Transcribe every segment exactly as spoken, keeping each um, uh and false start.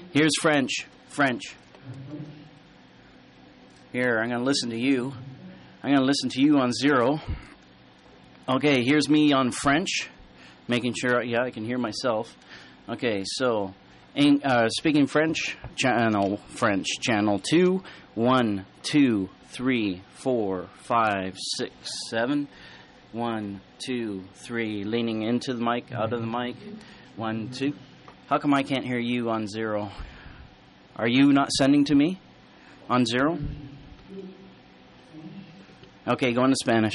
Here's French. French. Here, I'm going to listen to you. I'm going to listen to you on zero. Okay, here's me on French. Making sure, yeah, I can hear myself. Okay, so, uh, speaking French, channel French, channel two. One, two, three, four, five, six, seven. One, two, three. Leaning into the mic, out of the mic. One, two. How come I can't hear you on zero? Are you not sending to me on zero? Okay, go into Spanish.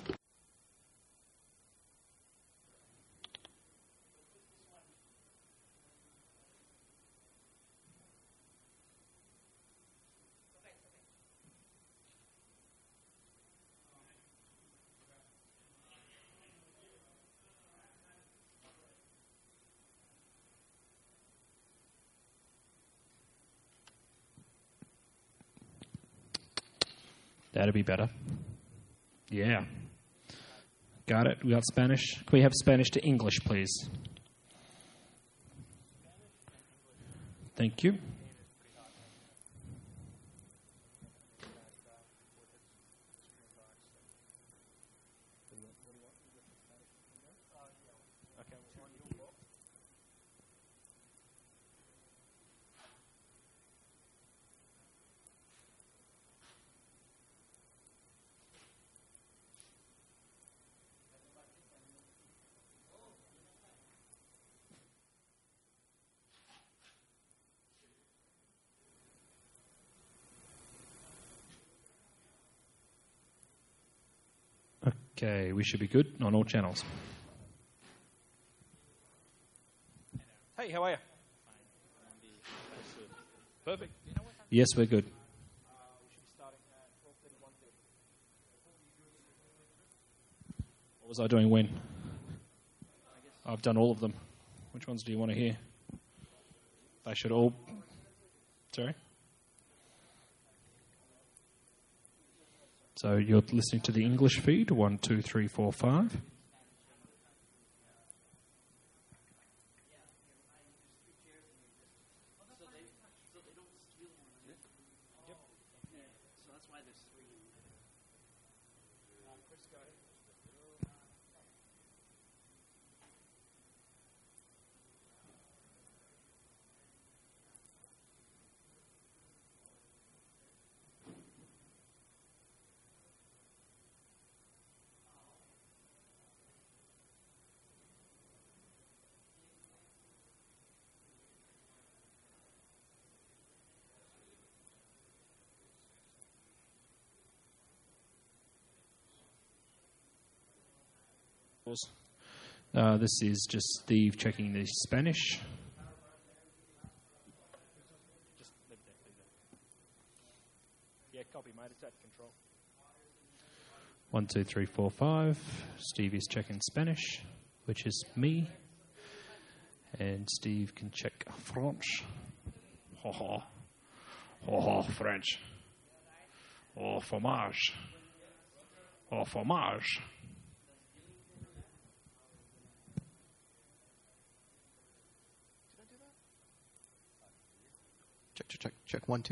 That'd be better. Yeah. Got it. We got Spanish. Can we have Spanish to English, please? Thank you. Okay, we should be good on all channels. Hey, how are you? Perfect. Yes, we're good. What was I doing when? I've done all of them. Which ones do you want to hear? They should all... Sorry? So you're listening to the English feed, one, two, three, four, five. Uh, this is just Steve checking the Spanish. Just leave that, leave that. Yeah, copy, mate. It's at control. One, two, three, four, five. Steve is checking Spanish, which is me. And Steve can check French. Ho ho. Ho ho, French. Oh, fromage. Oh, fromage. Check, check, check, check. One, two.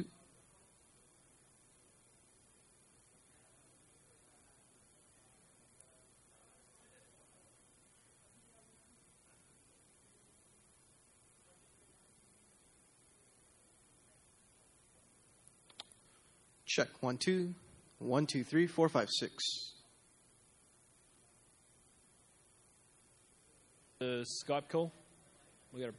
Check. One, two. One, two, three, four, five, six. The Skype call. We got a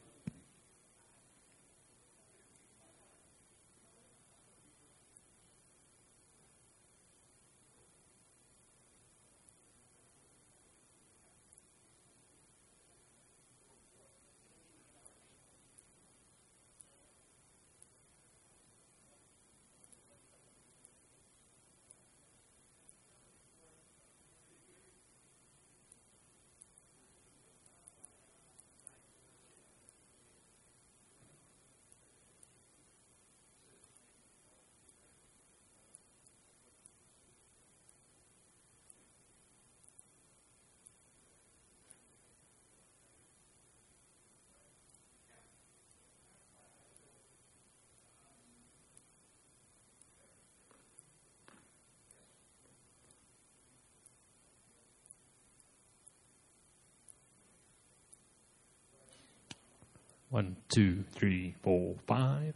One, two, three, four, five.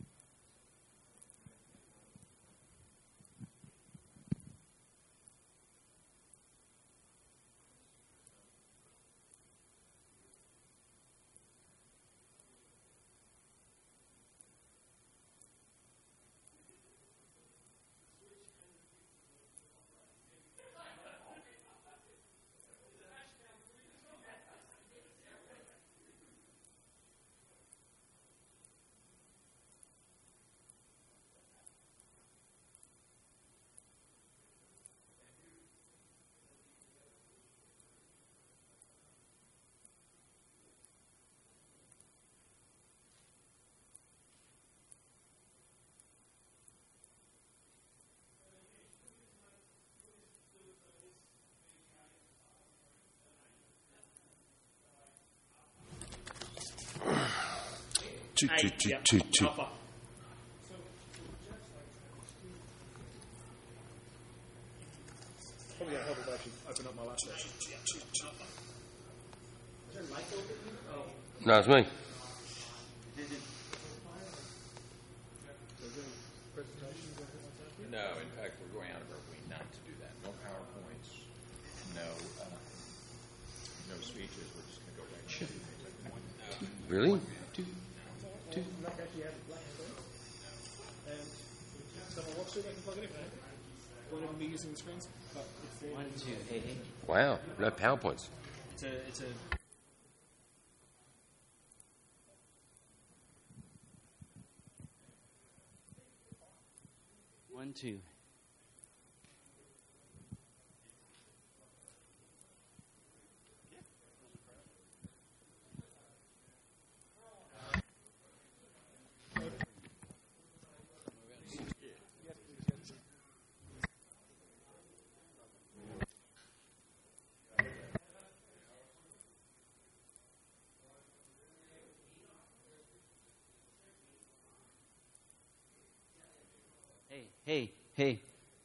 Two, two, two, two, two. Probably going to help if I actually open up my laptop. No, it's me. No, in fact, we're going out of our way not to do that. No PowerPoints, no, uh, no speeches. We're just going to go right to it. Really? Two, two. So if I watch it, I can plug it in. Whenever we're using the screens. But it's, One, two, hey, hey. Wow, no PowerPoints. it's a, it's a One, two. Hey, hey, hey.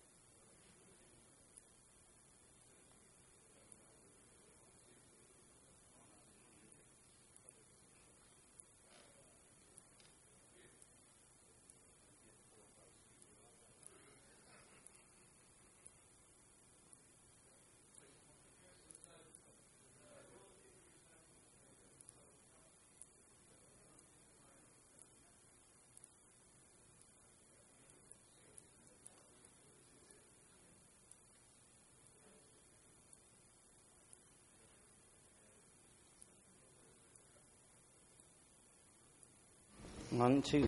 One, two.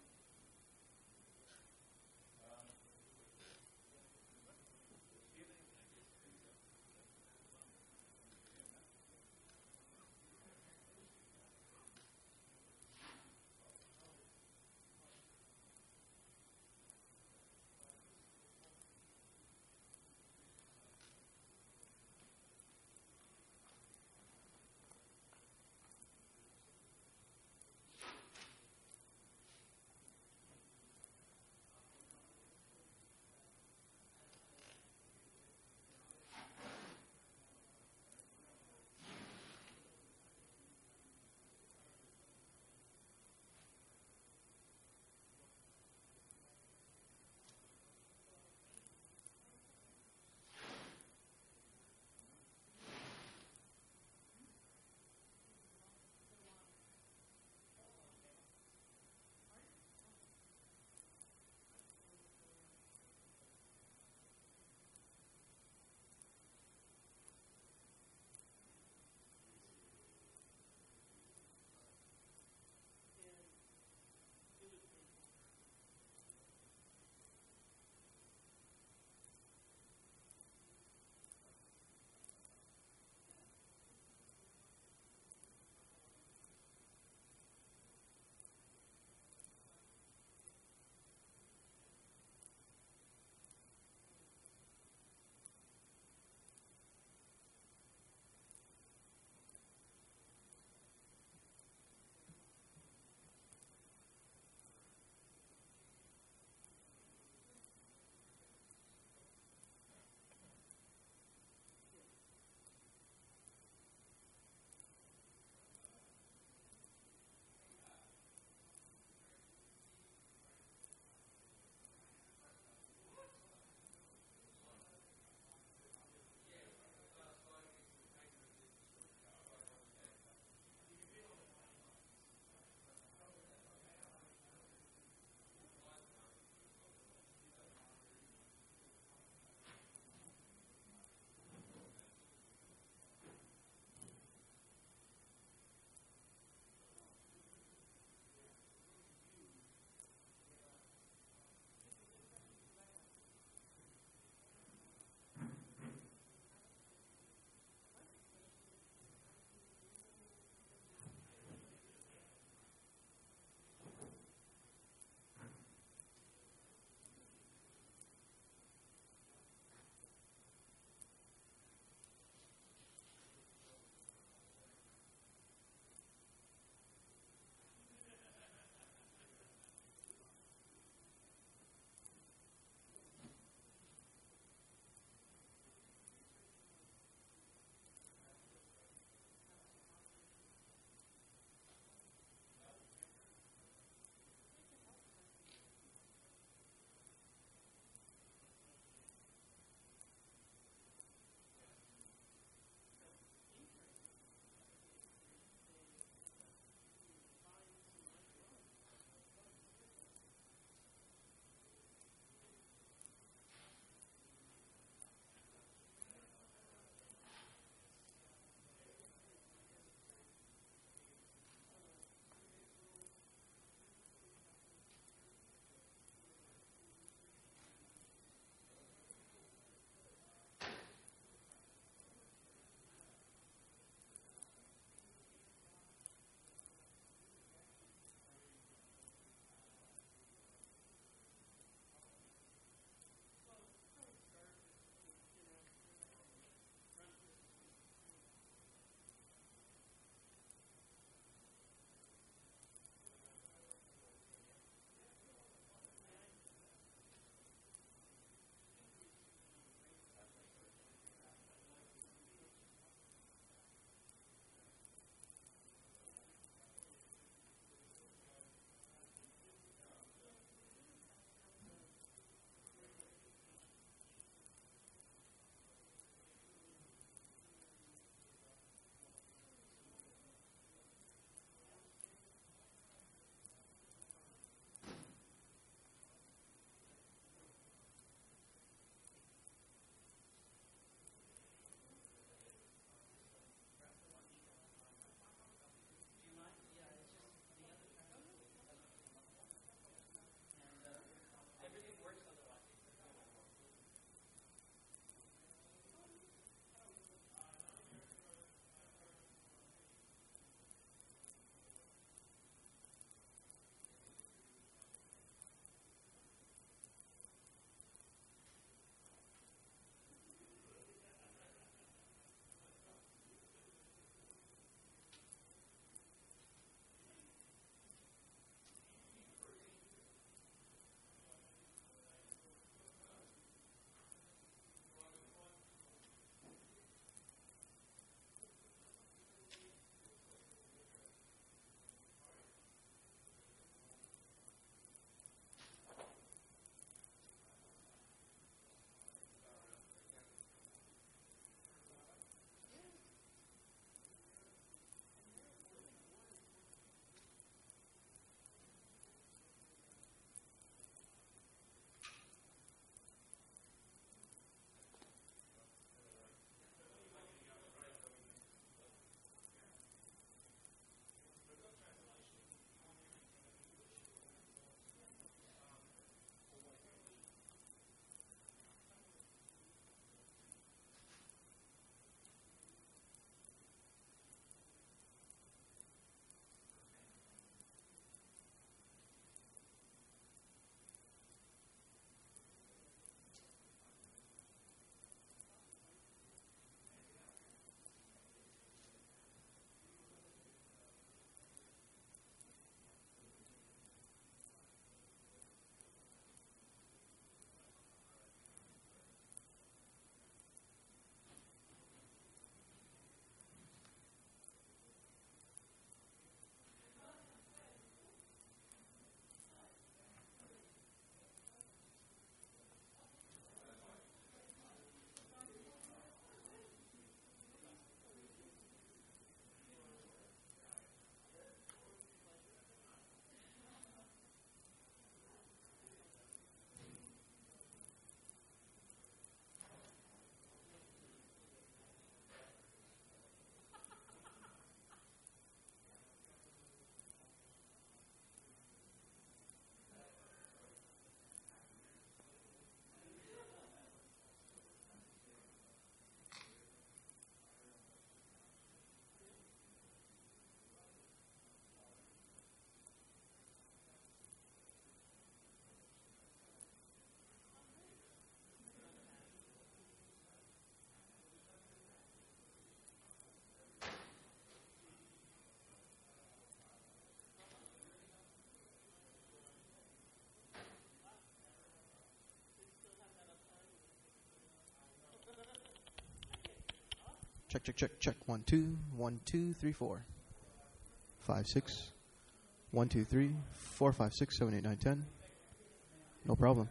Check, check, check, check. One, two, one, two, three, four, five, six. One, two, three, four, five, six, seven, eight, nine, ten. No problem.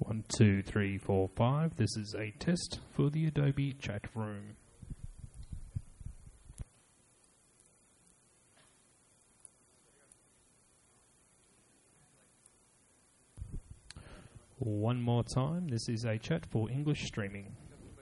One, two, three, four, five. This is a test for the Adobe chat room. One more time. This is a chat for English streaming.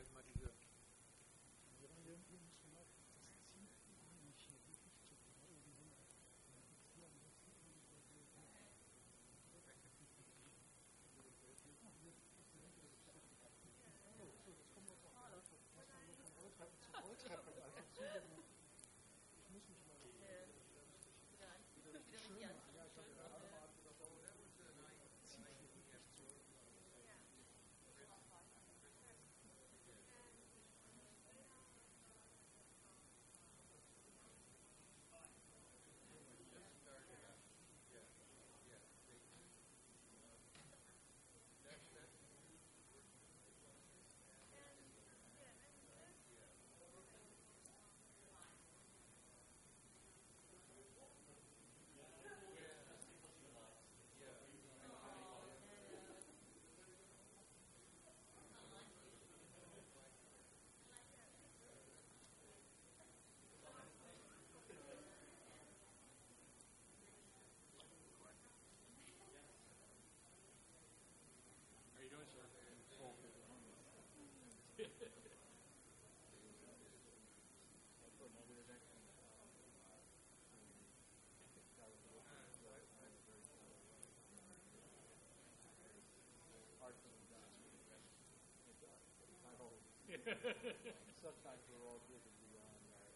Sometimes we're all driven beyond that.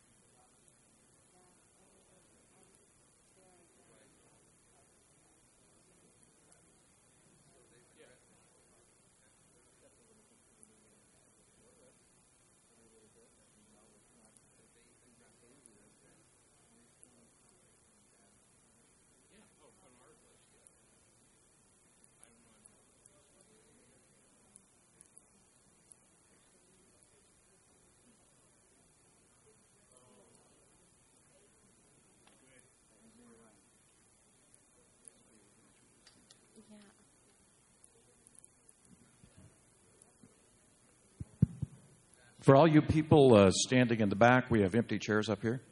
For all you people uh, standing in the back, we have empty chairs up here.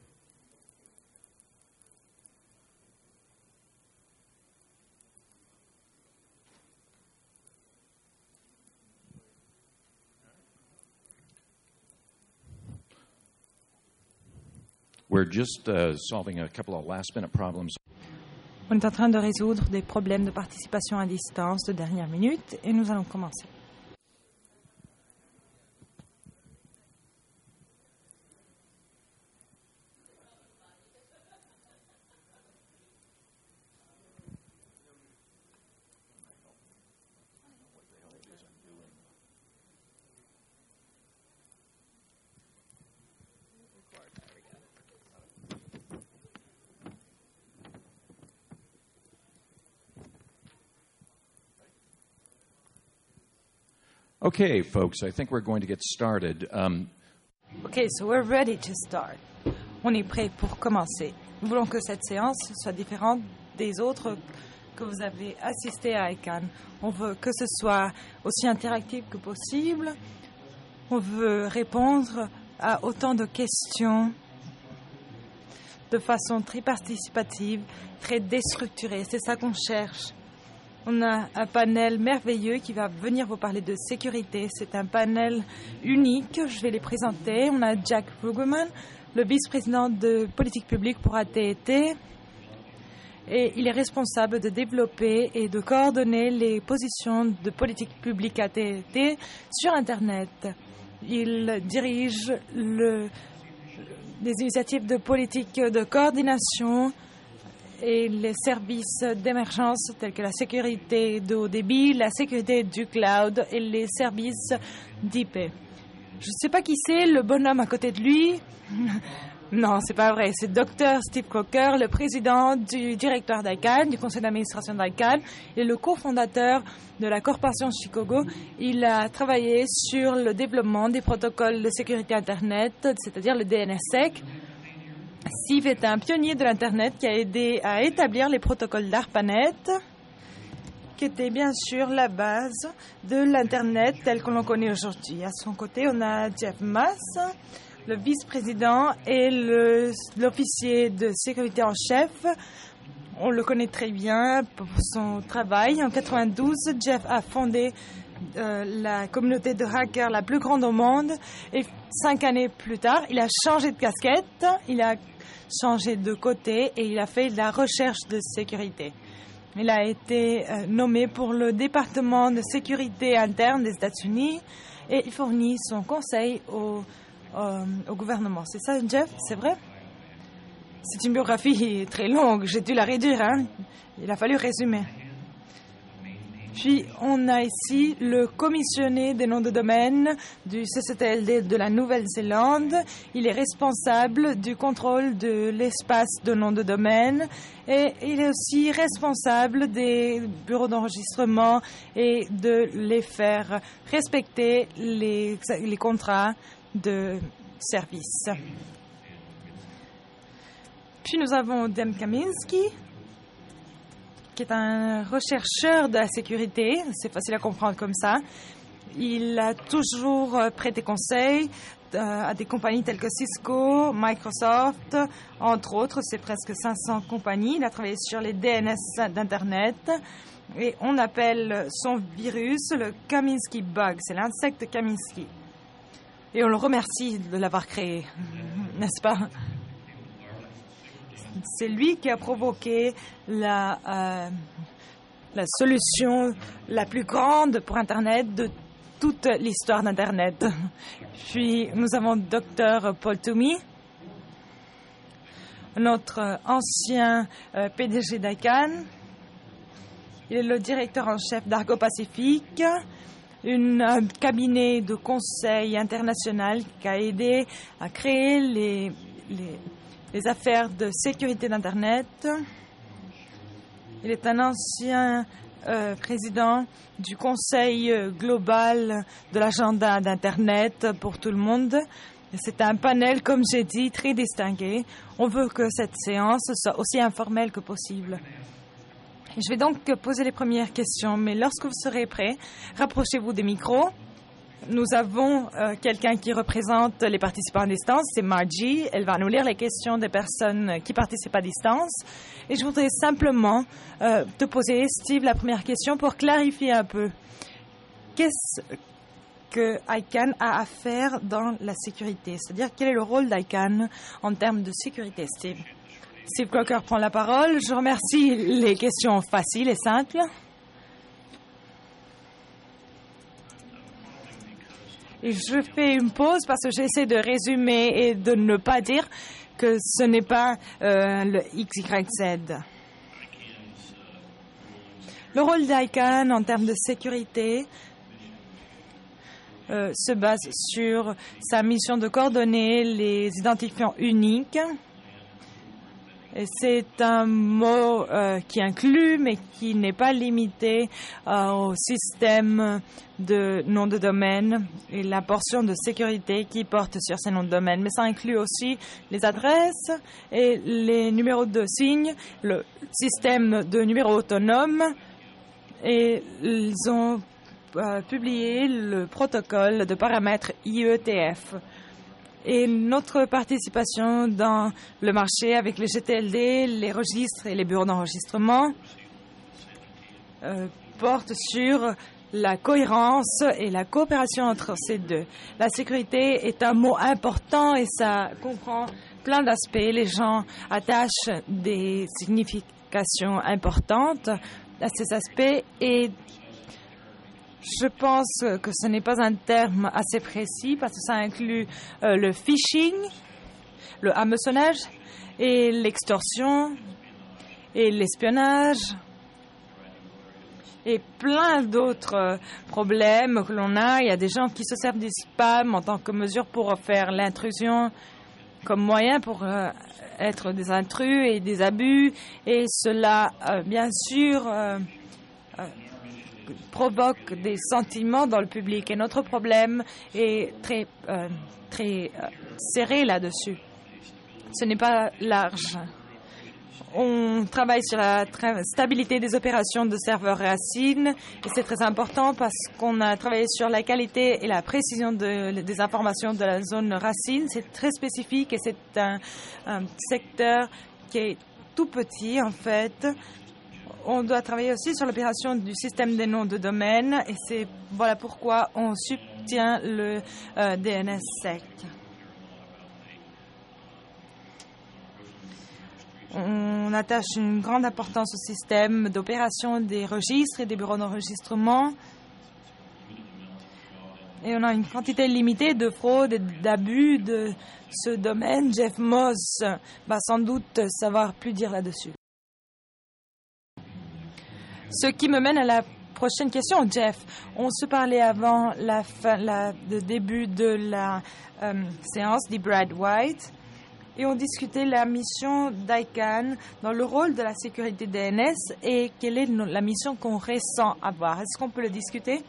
We're just uh, solving a couple of last-minute problems. On est en train de résoudre des problèmes de participation à distance de dernière minute et nous allons commencer. Okay, folks, I think we're going to get started. Um, Okay, so we're ready to start. On est prêt pour commencer. Nous voulons que cette séance soit différente des autres que vous avez assisté à I C A N. On veut que ce soit aussi interactif que possible. On veut répondre à autant de questions de façon très participative, très déstructurée. C'est ça qu'on cherche. On a un panel merveilleux qui va venir vous parler de sécurité. C'est un panel unique. Je vais les présenter. On a Jack Brueggemann, le vice-président de politique publique pour A T et T. Et il est responsable de développer et de coordonner les positions de politique publique A T et T sur Internet. Il dirige le, les initiatives de politique de coordination et les services d'émergence tels que la sécurité de haut débit, la sécurité du cloud et les services d'I P. Je ne sais pas qui c'est, le bonhomme à côté de lui. Non, c'est pas vrai. C'est docteur Steve Crocker, le président du directoire d'I C A N, du conseil d'administration d'I C A N, et le cofondateur de la corporation Chicago. Il a travaillé sur le développement des protocoles de sécurité Internet, c'est-à-dire le D N S S E C. Steve est un pionnier de l'Internet qui a aidé à établir les protocoles d'ARPANET, qui était bien sûr la base de l'Internet tel que l'on connaît aujourd'hui. À son côté, on a Jeff Maas, le vice-président et le- l'officier de sécurité en chef. On le connaît très bien pour son travail. En quatre-vingt-douze, Jeff a fondé euh, la communauté de hackers la plus grande au monde. Et cinq années plus tard, il a changé de casquette, il a changé de côté et il a fait de la recherche de sécurité. Il a été euh, nommé pour le département de sécurité interne des États-Unis et il fournit son conseil au, euh, au gouvernement. C'est ça, Jeff? C'est vrai? C'est une biographie très longue. J'ai dû la réduire. Hein? Il a fallu résumer. Puis, on a ici le commissionné des noms de domaine du C C T L D de la Nouvelle-Zélande. Il est responsable du contrôle de l'espace de noms de domaine et il est aussi responsable des bureaux d'enregistrement et de les faire respecter les, les contrats de service. Puis, nous avons Dan Kaminsky, qui est un rechercheur de la sécurité. C'est facile à comprendre comme ça. Il a toujours prêté conseil euh, à des compagnies telles que Cisco, Microsoft, entre autres. C'est presque cinq cents compagnies. Il a travaillé sur les D N S d'Internet. Et on appelle son virus le Kaminsky Bug. C'est l'insecte Kaminsky. Et on le remercie de l'avoir créé, n'est-ce pas? C'est lui qui a provoqué la, euh, la solution la plus grande pour Internet de toute l'histoire d'Internet. Puis nous avons Docteur Paul Toomey, notre ancien euh, P D G d'ICANN. Il est le directeur en chef d'Argo Pacific, une, un cabinet de conseil international qui a aidé à créer les... les les affaires de sécurité d'Internet. Il est un ancien euh, président du Conseil global de l'agenda d'Internet pour tout le monde. C'est un panel, comme j'ai dit, très distingué. On veut que cette séance soit aussi informelle que possible. Je vais donc poser les premières questions, mais lorsque vous serez prêts, rapprochez-vous des micros. Nous avons euh, quelqu'un qui représente les participants à distance, c'est Margie. Elle va nous lire les questions des personnes qui participent à distance. Et je voudrais simplement euh, te poser, Steve, la première question pour clarifier un peu. Qu'est-ce que ICANN a à faire dans la sécurité? C'est-à-dire, quel est le rôle d'ICANN en termes de sécurité, Steve? Steve Crocker prend la parole. Je remercie les questions faciles et simples. Et je fais une pause parce que j'essaie de résumer et de ne pas dire que ce n'est pas euh, le X Y Z. Le rôle d'ICANN en termes de sécurité euh, se base sur sa mission de coordonner les identifiants uniques. Et c'est un mot euh, qui inclut, mais qui n'est pas limité euh, au système de noms de domaine et la portion de sécurité qui porte sur ces noms de domaine. Mais ça inclut aussi les adresses et les numéros de signes, le système de numéros autonomes. Et ils ont euh, publié le protocole de paramètres I E T F. Et notre participation dans le marché avec les G T L D, les registres et les bureaux d'enregistrement euh, porte sur la cohérence et la coopération entre ces deux. La sécurité est un mot important et ça comprend plein d'aspects. Les gens attachent des significations importantes à ces aspects et je pense que ce n'est pas un terme assez précis parce que ça inclut euh, le phishing, le hameçonnage et l'extorsion et l'espionnage et plein d'autres euh, problèmes que l'on a. Il y a des gens qui se servent du spam en tant que mesure pour faire l'intrusion comme moyen pour euh, être des intrus et des abus. Et cela, euh, bien sûr, euh, euh, provoque des sentiments dans le public. Et notre problème est très, euh, très euh, serré là-dessus. Ce n'est pas large. On travaille sur la stabilité des opérations de serveurs Racine et c'est très important parce qu'on a travaillé sur la qualité et la précision de, des informations de la zone Racine. C'est très spécifique et c'est un, un secteur qui est tout petit en fait. On doit travailler aussi sur l'opération du système des noms de domaine et c'est voilà pourquoi on soutient le euh, D N S S E C. On attache une grande importance au système d'opération des registres et des bureaux d'enregistrement. Et on a une quantité limitée de fraudes et d'abus de ce domaine. Jeff Moss va sans doute savoir plus dire là-dessus. Ce qui me mène à la prochaine question, Jeff. On se parlait avant la fin, la, le début de la euh, séance dit Brad White. Et on discutait la mission d'I C A N dans le rôle de la sécurité D N S et quelle est la mission qu'on ressent avoir. Est-ce qu'on peut le discuter?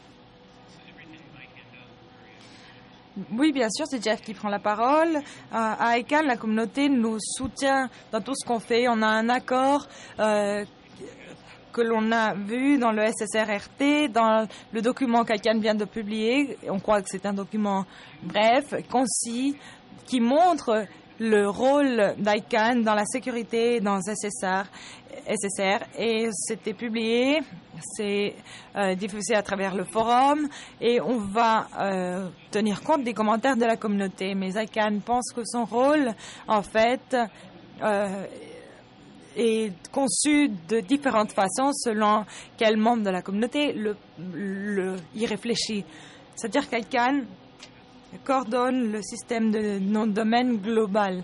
Oui, bien sûr, c'est Jeff qui prend la parole. Euh, à I C A N, la communauté nous soutient dans tout ce qu'on fait. On a un accord euh, que l'on a vu dans le S S R R T, dans le document qu'I C A N vient de publier. On croit que c'est un document bref, concis, qui montre le rôle d'I C A N dans la sécurité dans S S R, S S R et c'était publié, c'est euh, diffusé à travers le forum et on va euh, tenir compte des commentaires de la communauté. Mais I C A N pense que son rôle, en fait, euh, est conçu de différentes façons selon quel membre de la communauté le, le, y réfléchit. C'est-à-dire qu'I C A N coordonne le système de nom de domaine global.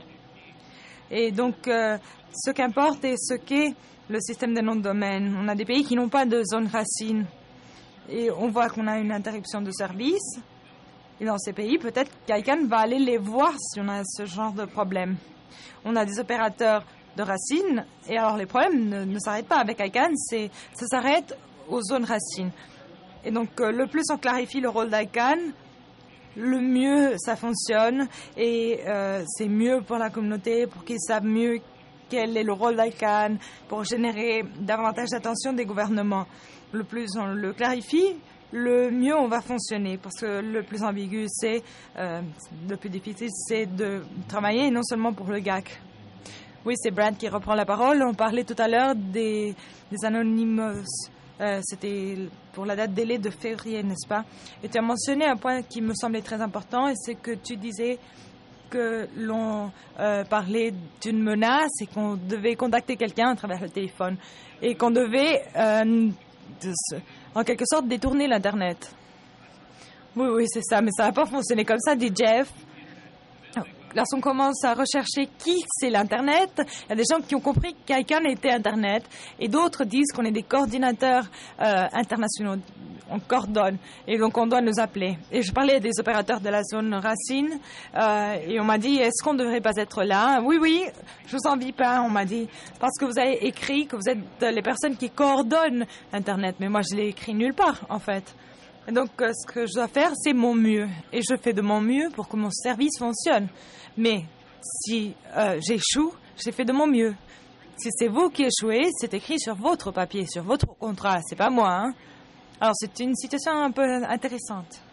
Et donc, euh, ce qu'importe est ce qu'est le système de nom de domaine. On a des pays qui n'ont pas de zone racine. Et on voit qu'on a une interruption de service. Et dans ces pays, peut-être qu'I C A N va aller les voir si on a ce genre de problème. On a des opérateurs de racines. Et alors, les problèmes ne, ne s'arrêtent pas avec I C A N. C'est, ça s'arrête aux zones racines. Et donc, euh, le plus on clarifie le rôle d'I C A N, le mieux ça fonctionne et euh, c'est mieux pour la communauté, pour qu'ils savent mieux quel est le rôle d'I C A N, pour générer davantage d'attention des gouvernements. Le plus on le clarifie, le mieux on va fonctionner, parce que le plus ambigu, c'est, euh, le plus difficile, c'est de travailler non seulement pour le G A C. Oui, c'est Brad qui reprend la parole. On parlait tout à l'heure des, des Anonymous. Euh, c'était pour la date délai de février, n'est-ce pas? Et tu as mentionné un point qui me semblait très important, et c'est que tu disais que l'on euh, parlait d'une menace et qu'on devait contacter quelqu'un à travers le téléphone et qu'on devait, euh, de se, en quelque sorte, détourner l'Internet. Oui, oui, c'est ça, mais ça n'a pas fonctionné comme ça, dit Jeff. Lorsqu'on commence à rechercher qui c'est l'Internet, il y a des gens qui ont compris qu'I C A N était Internet et d'autres disent qu'on est des coordinateurs euh, internationaux. On coordonne et donc on doit nous appeler. Et je parlais des opérateurs de la zone racine euh, et on m'a dit, est-ce qu'on ne devrait pas être là? Oui, oui, je vous envie pas, on m'a dit, parce que vous avez écrit que vous êtes les personnes qui coordonnent Internet. Mais moi, je l'ai écrit nulle part, en fait. Et donc, euh, ce que je dois faire, c'est mon mieux. Et je fais de mon mieux pour que mon service fonctionne. Mais si euh, j'échoue, j'ai fait de mon mieux. Si c'est vous qui échouez, c'est écrit sur votre papier, sur votre contrat. C'est pas moi, hein. Alors, c'est une situation un peu intéressante.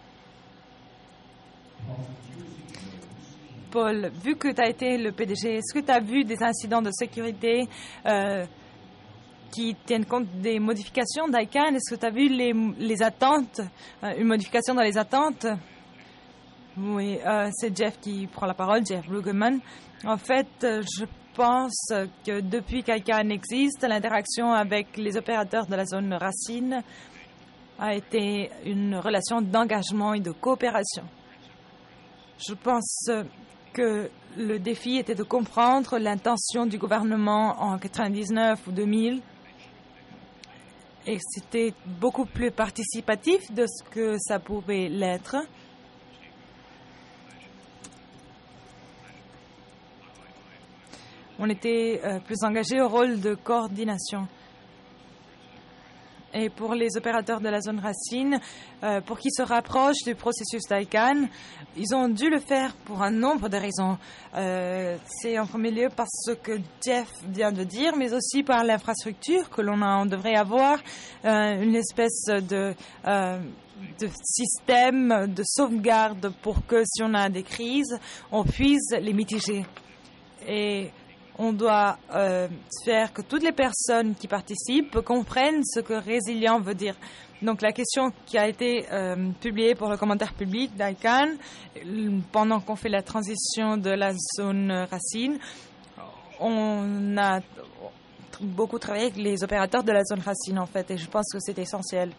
Paul, vu que tu as été le P D G, est-ce que tu as vu des incidents de sécurité euh, qui tiennent compte des modifications d'I C A N? Est-ce que tu as vu les, les attentes, euh, une modification dans les attentes? Oui, euh, c'est Jeff qui prend la parole, Jeff Brueggemann. En fait, euh, je pense que depuis qu'I C A N existe, l'interaction avec les opérateurs de la zone racine a été une relation d'engagement et de coopération. Je pense que le défi était de comprendre l'intention du gouvernement en quatre-vingt-dix-neuf ou deux mille. Et c'était beaucoup plus participatif de ce que ça pouvait l'être. On était euh, plus engagé au rôle de coordination. Et pour les opérateurs de la zone racine, euh, pour qu'ils se rapprochent du processus d'I C A N, ils ont dû le faire pour un nombre de raisons. Euh, c'est en premier lieu parce que Jeff vient de dire, mais aussi par l'infrastructure que l'on a, on devrait avoir, euh, une espèce de, euh, de système de sauvegarde pour que si on a des crises, on puisse les mitiger. Et on doit euh, faire que toutes les personnes qui participent comprennent ce que résilient veut dire. Donc la question qui a été euh, publiée pour le commentaire public d'I C A N, pendant qu'on fait la transition de la zone racine, on a beaucoup travaillé avec les opérateurs de la zone racine en fait, et je pense que c'est essentiel.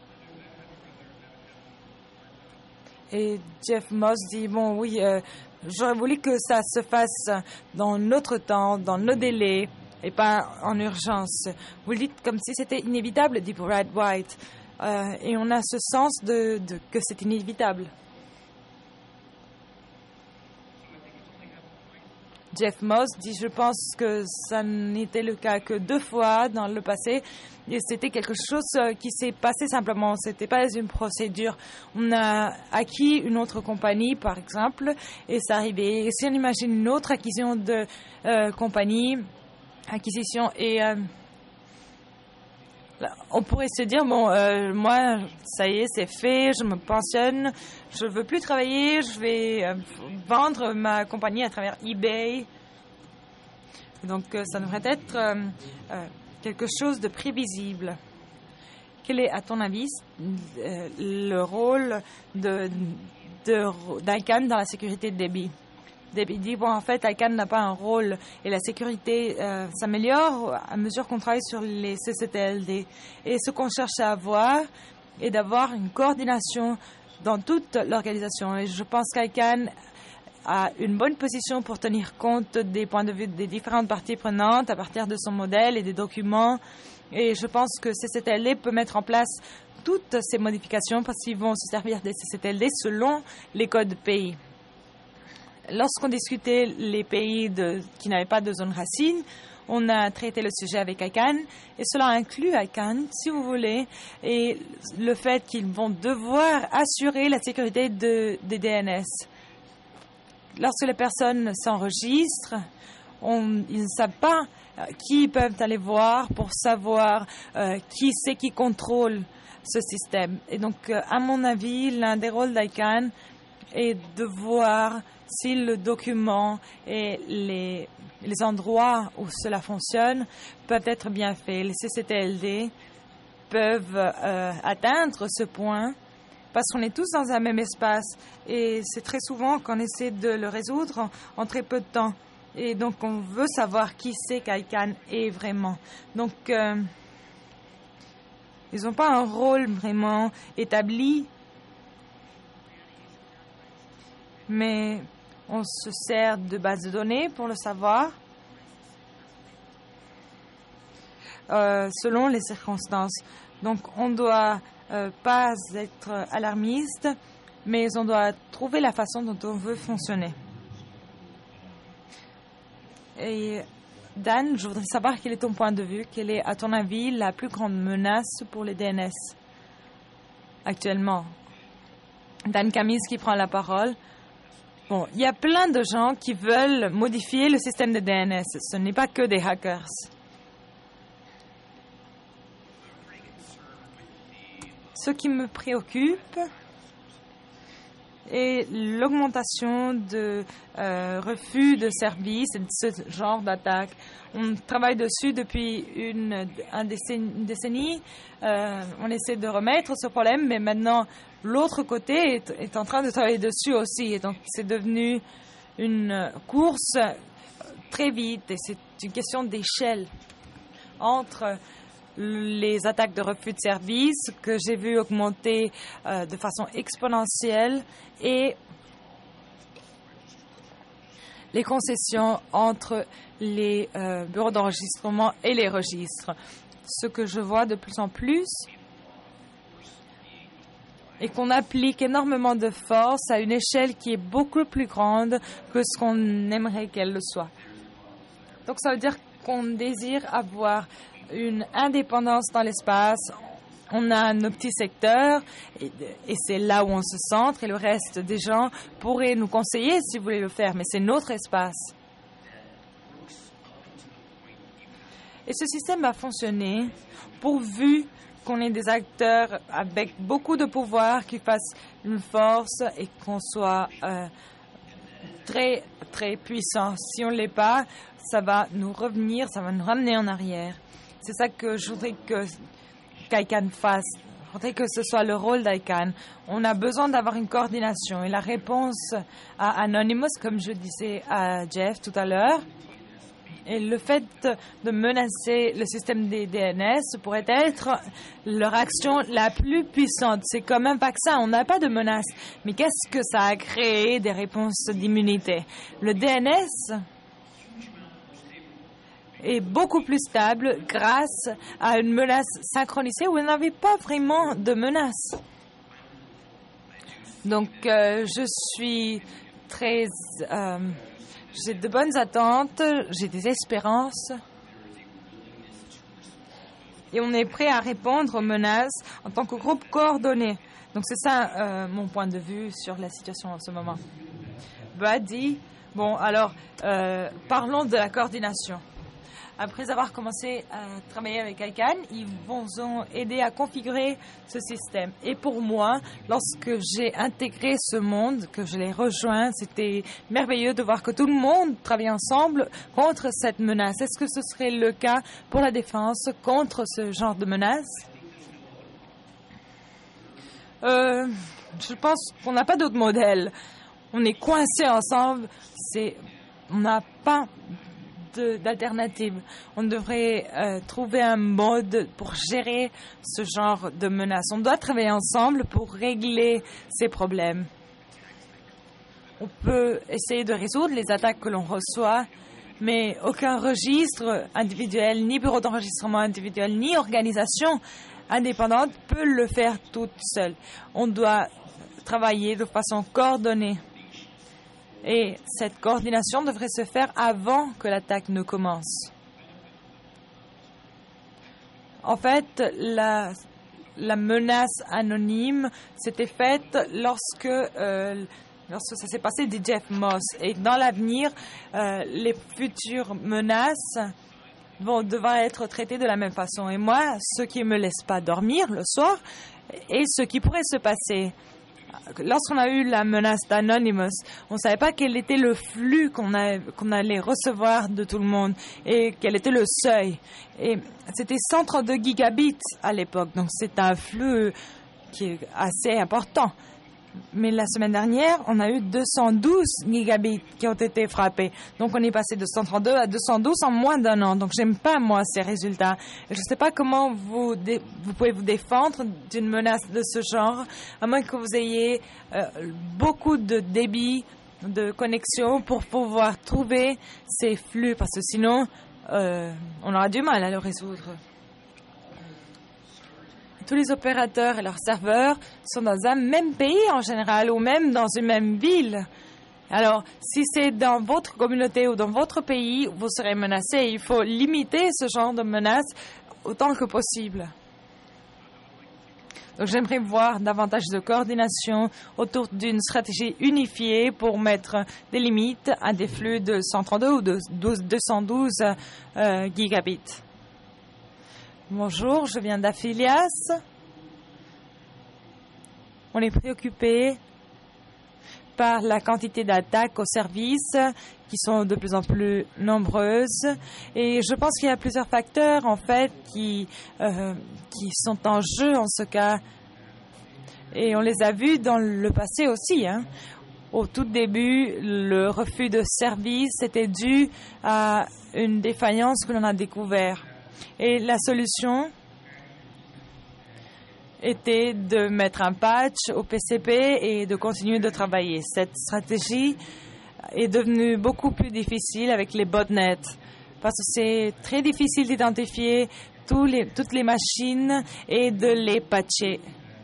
Et Jeff Moss dit, bon oui, euh, j'aurais voulu que ça se fasse dans notre temps, dans nos délais, et pas en urgence. Vous le dites comme si c'était inévitable, dit Brad White. Euh, et on a ce sens de, de que c'est inévitable. Jeff Moss dit, je pense que ça n'était le cas que deux fois dans le passé. Et c'était quelque chose qui s'est passé simplement. Ce n'était pas une procédure. On a acquis une autre compagnie, par exemple, et c'est arrivé. Et si on imagine une autre acquisition de euh, compagnie, acquisition, et euh, on pourrait se dire, bon, euh, moi, ça y est, c'est fait, je me pensionne, je ne veux plus travailler, je vais euh, vendre ma compagnie à travers eBay. Donc, euh, ça devrait être euh, euh, quelque chose de prévisible. Quel est, à ton avis, euh, le rôle de, de, d'I C A N dans la sécurité de débit? Debbie dit, bon, en fait, I C A N n'a pas un rôle et la sécurité euh, s'améliore à mesure qu'on travaille sur les C C T L D. Et ce qu'on cherche à avoir est d'avoir une coordination dans toute l'organisation. Et je pense qu'I C A N a une bonne position pour tenir compte des points de vue des différentes parties prenantes à partir de son modèle et des documents. Et je pense que C C T L D peut mettre en place toutes ces modifications parce qu'ils vont se servir des C C T L D selon les codes pays. Lorsqu'on discutait les pays de, qui n'avaient pas de zone racine, on a traité le sujet avec I C A N et cela inclut I C A N, si vous voulez, et le fait qu'ils vont devoir assurer la sécurité de, des D N S. Lorsque les personnes s'enregistrent, on, ils ne savent pas qui ils peuvent aller voir pour savoir euh, qui c'est qui contrôle ce système. Et donc, euh, à mon avis, l'un des rôles d'I C A N est de voir si le document et les, les endroits où cela fonctionne peuvent être bien faits. Les C C T L D peuvent euh, atteindre ce point parce qu'on est tous dans un même espace et c'est très souvent qu'on essaie de le résoudre en, en très peu de temps. Et donc, on veut savoir qui c'est qu'I C A N est vraiment. Donc, euh, ils n'ont pas un rôle vraiment établi, mais on se sert de bases de données pour le savoir euh, selon les circonstances. Donc, on ne doit euh, pas être alarmiste, mais on doit trouver la façon dont on veut fonctionner. Et Dan, je voudrais savoir quel est ton point de vue, quelle est, à ton avis, la plus grande menace pour les D N S actuellement. Dan Camis qui prend la parole. Bon, il y a plein de gens qui veulent modifier le système de D N S. Ce n'est pas que des hackers. Ce qui me préoccupe est l'augmentation de euh, refus de services et de ce genre d'attaque. On travaille dessus depuis une, un décennie, une décennie. Euh, on essaie de remettre ce problème, mais maintenant, l'autre côté est, est en train de travailler dessus aussi. Et donc, c'est devenu une course très vite et c'est une question d'échelle entre les attaques de refus de service que j'ai vu augmenter euh, de façon exponentielle et les concessions entre les euh, bureaux d'enregistrement et les registres. Ce que je vois de plus en plus est qu'on applique énormément de force à une échelle qui est beaucoup plus grande que ce qu'on aimerait qu'elle le soit. Donc ça veut dire qu'on désire avoir une indépendance dans l'espace On a nos petits secteurs et, et c'est là où on se centre et le reste des gens pourraient nous conseiller si vous voulez le faire, mais c'est notre espace. Et ce système va fonctionner pourvu qu'on ait des acteurs avec beaucoup de pouvoir qui fassent une force et qu'on soit euh, très, très puissant. Si on ne l'est pas, ça va nous revenir, ça va nous ramener en arrière. C'est ça que je voudrais que qu'ICANN fasse. Je voudrais que ce soit le rôle d'ICANN. On a besoin d'avoir une coordination. Et la réponse à Anonymous, comme je disais à Jeff tout à l'heure, et le fait de menacer le système des D N S pourrait être leur action la plus puissante. C'est comme un vaccin, on n'a pas de menace. Mais qu'est-ce que ça a créé des réponses d'immunité? Le D N S est beaucoup plus stable grâce à une menace synchronisée où il n'y avait pas vraiment de menace. Donc, euh, je suis très... Euh, j'ai de bonnes attentes, j'ai des espérances. Et on est prêt à répondre aux menaces en tant que groupe coordonné. Donc, c'est ça euh, mon point de vue sur la situation en ce moment. Brad dit, bon, alors, euh, parlons de la coordination. Après avoir commencé à travailler avec ICANN, ils vont aider à configurer ce système. Et pour moi, lorsque j'ai intégré ce monde, que je l'ai rejoint, c'était merveilleux de voir que tout le monde travaille ensemble contre cette menace. Est-ce que ce serait le cas pour la défense contre ce genre de menace? Euh, je pense qu'on n'a pas d'autre modèle. On est coincés ensemble. C'est, on n'a pas d'alternative. On devrait euh, trouver un mode pour gérer ce genre de menaces. On doit travailler ensemble pour régler ces problèmes. On peut essayer de résoudre les attaques que l'on reçoit, mais aucun registre individuel, ni bureau d'enregistrement individuel, ni organisation indépendante peut le faire toute seule. On doit travailler de façon coordonnée. Et cette coordination devrait se faire avant que l'attaque ne commence. En fait, la, la menace anonyme s'était faite lorsque, euh, lorsque ça s'est passé des Jeff Moss. Et dans l'avenir, euh, les futures menaces vont devoir être traitées de la même façon. Et moi, ce qui ne me laisse pas dormir le soir est ce qui pourrait se passer. Lorsqu'on a eu la menace d'Anonymous, on ne savait pas quel était le flux qu'on, a, qu'on allait recevoir de tout le monde et quel était le seuil. Et c'était cent trente-deux gigabits à l'époque, donc c'est un flux qui est assez important. Mais la semaine dernière, on a eu deux cent douze gigabits qui ont été frappés. Donc, on est passé de cent trente-deux à deux cent douze en moins d'un an. Donc, j'aime pas, moi, ces résultats. Et je ne sais pas comment vous, dé- vous pouvez vous défendre d'une menace de ce genre, à moins que vous ayez euh, beaucoup de débit de connexion pour pouvoir trouver ces flux, parce que sinon, euh, on aura du mal à le résoudre. Tous les opérateurs et leurs serveurs sont dans un même pays en général ou même dans une même ville. Alors, si c'est dans votre communauté ou dans votre pays, vous serez menacé. Il faut limiter ce genre de menaces autant que possible. Donc, j'aimerais voir davantage de coordination autour d'une stratégie unifiée pour mettre des limites à des flux de cent trente-deux ou de deux cent douze euh, gigabits. Bonjour, je viens d'Aphilias. On est préoccupé par la quantité d'attaques aux services qui sont de plus en plus nombreuses. Et je pense qu'il y a plusieurs facteurs, en fait, qui, euh, qui sont en jeu en ce cas. Et on les a vus dans le passé aussi, hein. Au tout début, le refus de service était dû à une défaillance que l'on a découverte. Et la solution était de mettre un patch au P C P et de continuer de travailler. Cette stratégie est devenue beaucoup plus difficile avec les botnets parce que c'est très difficile d'identifier tous les, toutes les machines et de les patcher.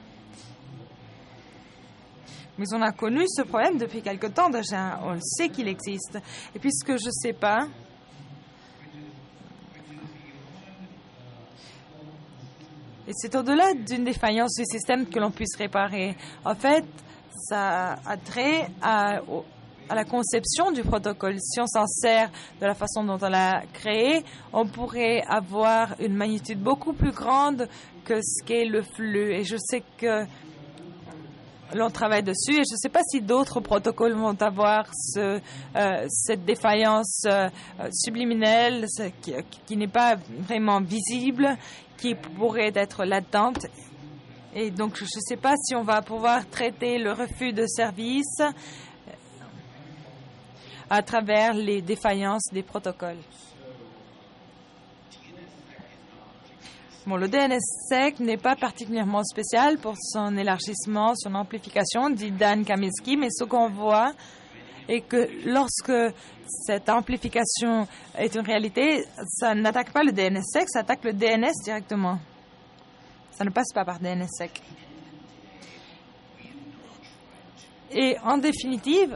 Mais on a connu ce problème depuis quelque temps déjà. On sait qu'il existe. Et puisque je ne sais pas, Et c'est au-delà d'une défaillance du système que l'on puisse réparer. En fait, ça a trait à, à la conception du protocole. Si on s'en sert de la façon dont on l'a créé, on pourrait avoir une magnitude beaucoup plus grande que ce qu'est le flux. Et je sais que l'on travaille dessus et je ne sais pas si d'autres protocoles vont avoir ce, euh, cette défaillance euh, subliminelle ce, qui, qui n'est pas vraiment visible, qui pourrait être latente. Et donc, je ne sais pas si on va pouvoir traiter le refus de service à travers les défaillances des protocoles. Bon, le D N S S E C n'est pas particulièrement spécial pour son élargissement, son amplification, dit Dan Kaminsky, mais ce qu'on voit est que lorsque cette amplification est une réalité, ça n'attaque pas le D N S S E C, ça attaque le D N S directement. Ça ne passe pas par D N S S E C. Et en définitive,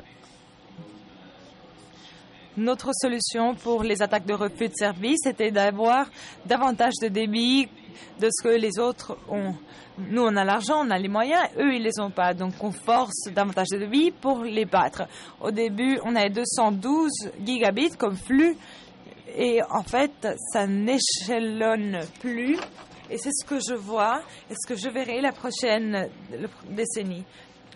notre solution pour les attaques de refus de service était d'avoir davantage de débit de ce que les autres ont. Nous, on a l'argent, on a les moyens, eux, ils ne les ont pas. Donc, on force davantage de débit pour les battre. Au début, on avait deux cent douze gigabits comme flux et en fait, ça n'échelonne plus. Et c'est ce que je vois et ce que je verrai la prochaine décennie.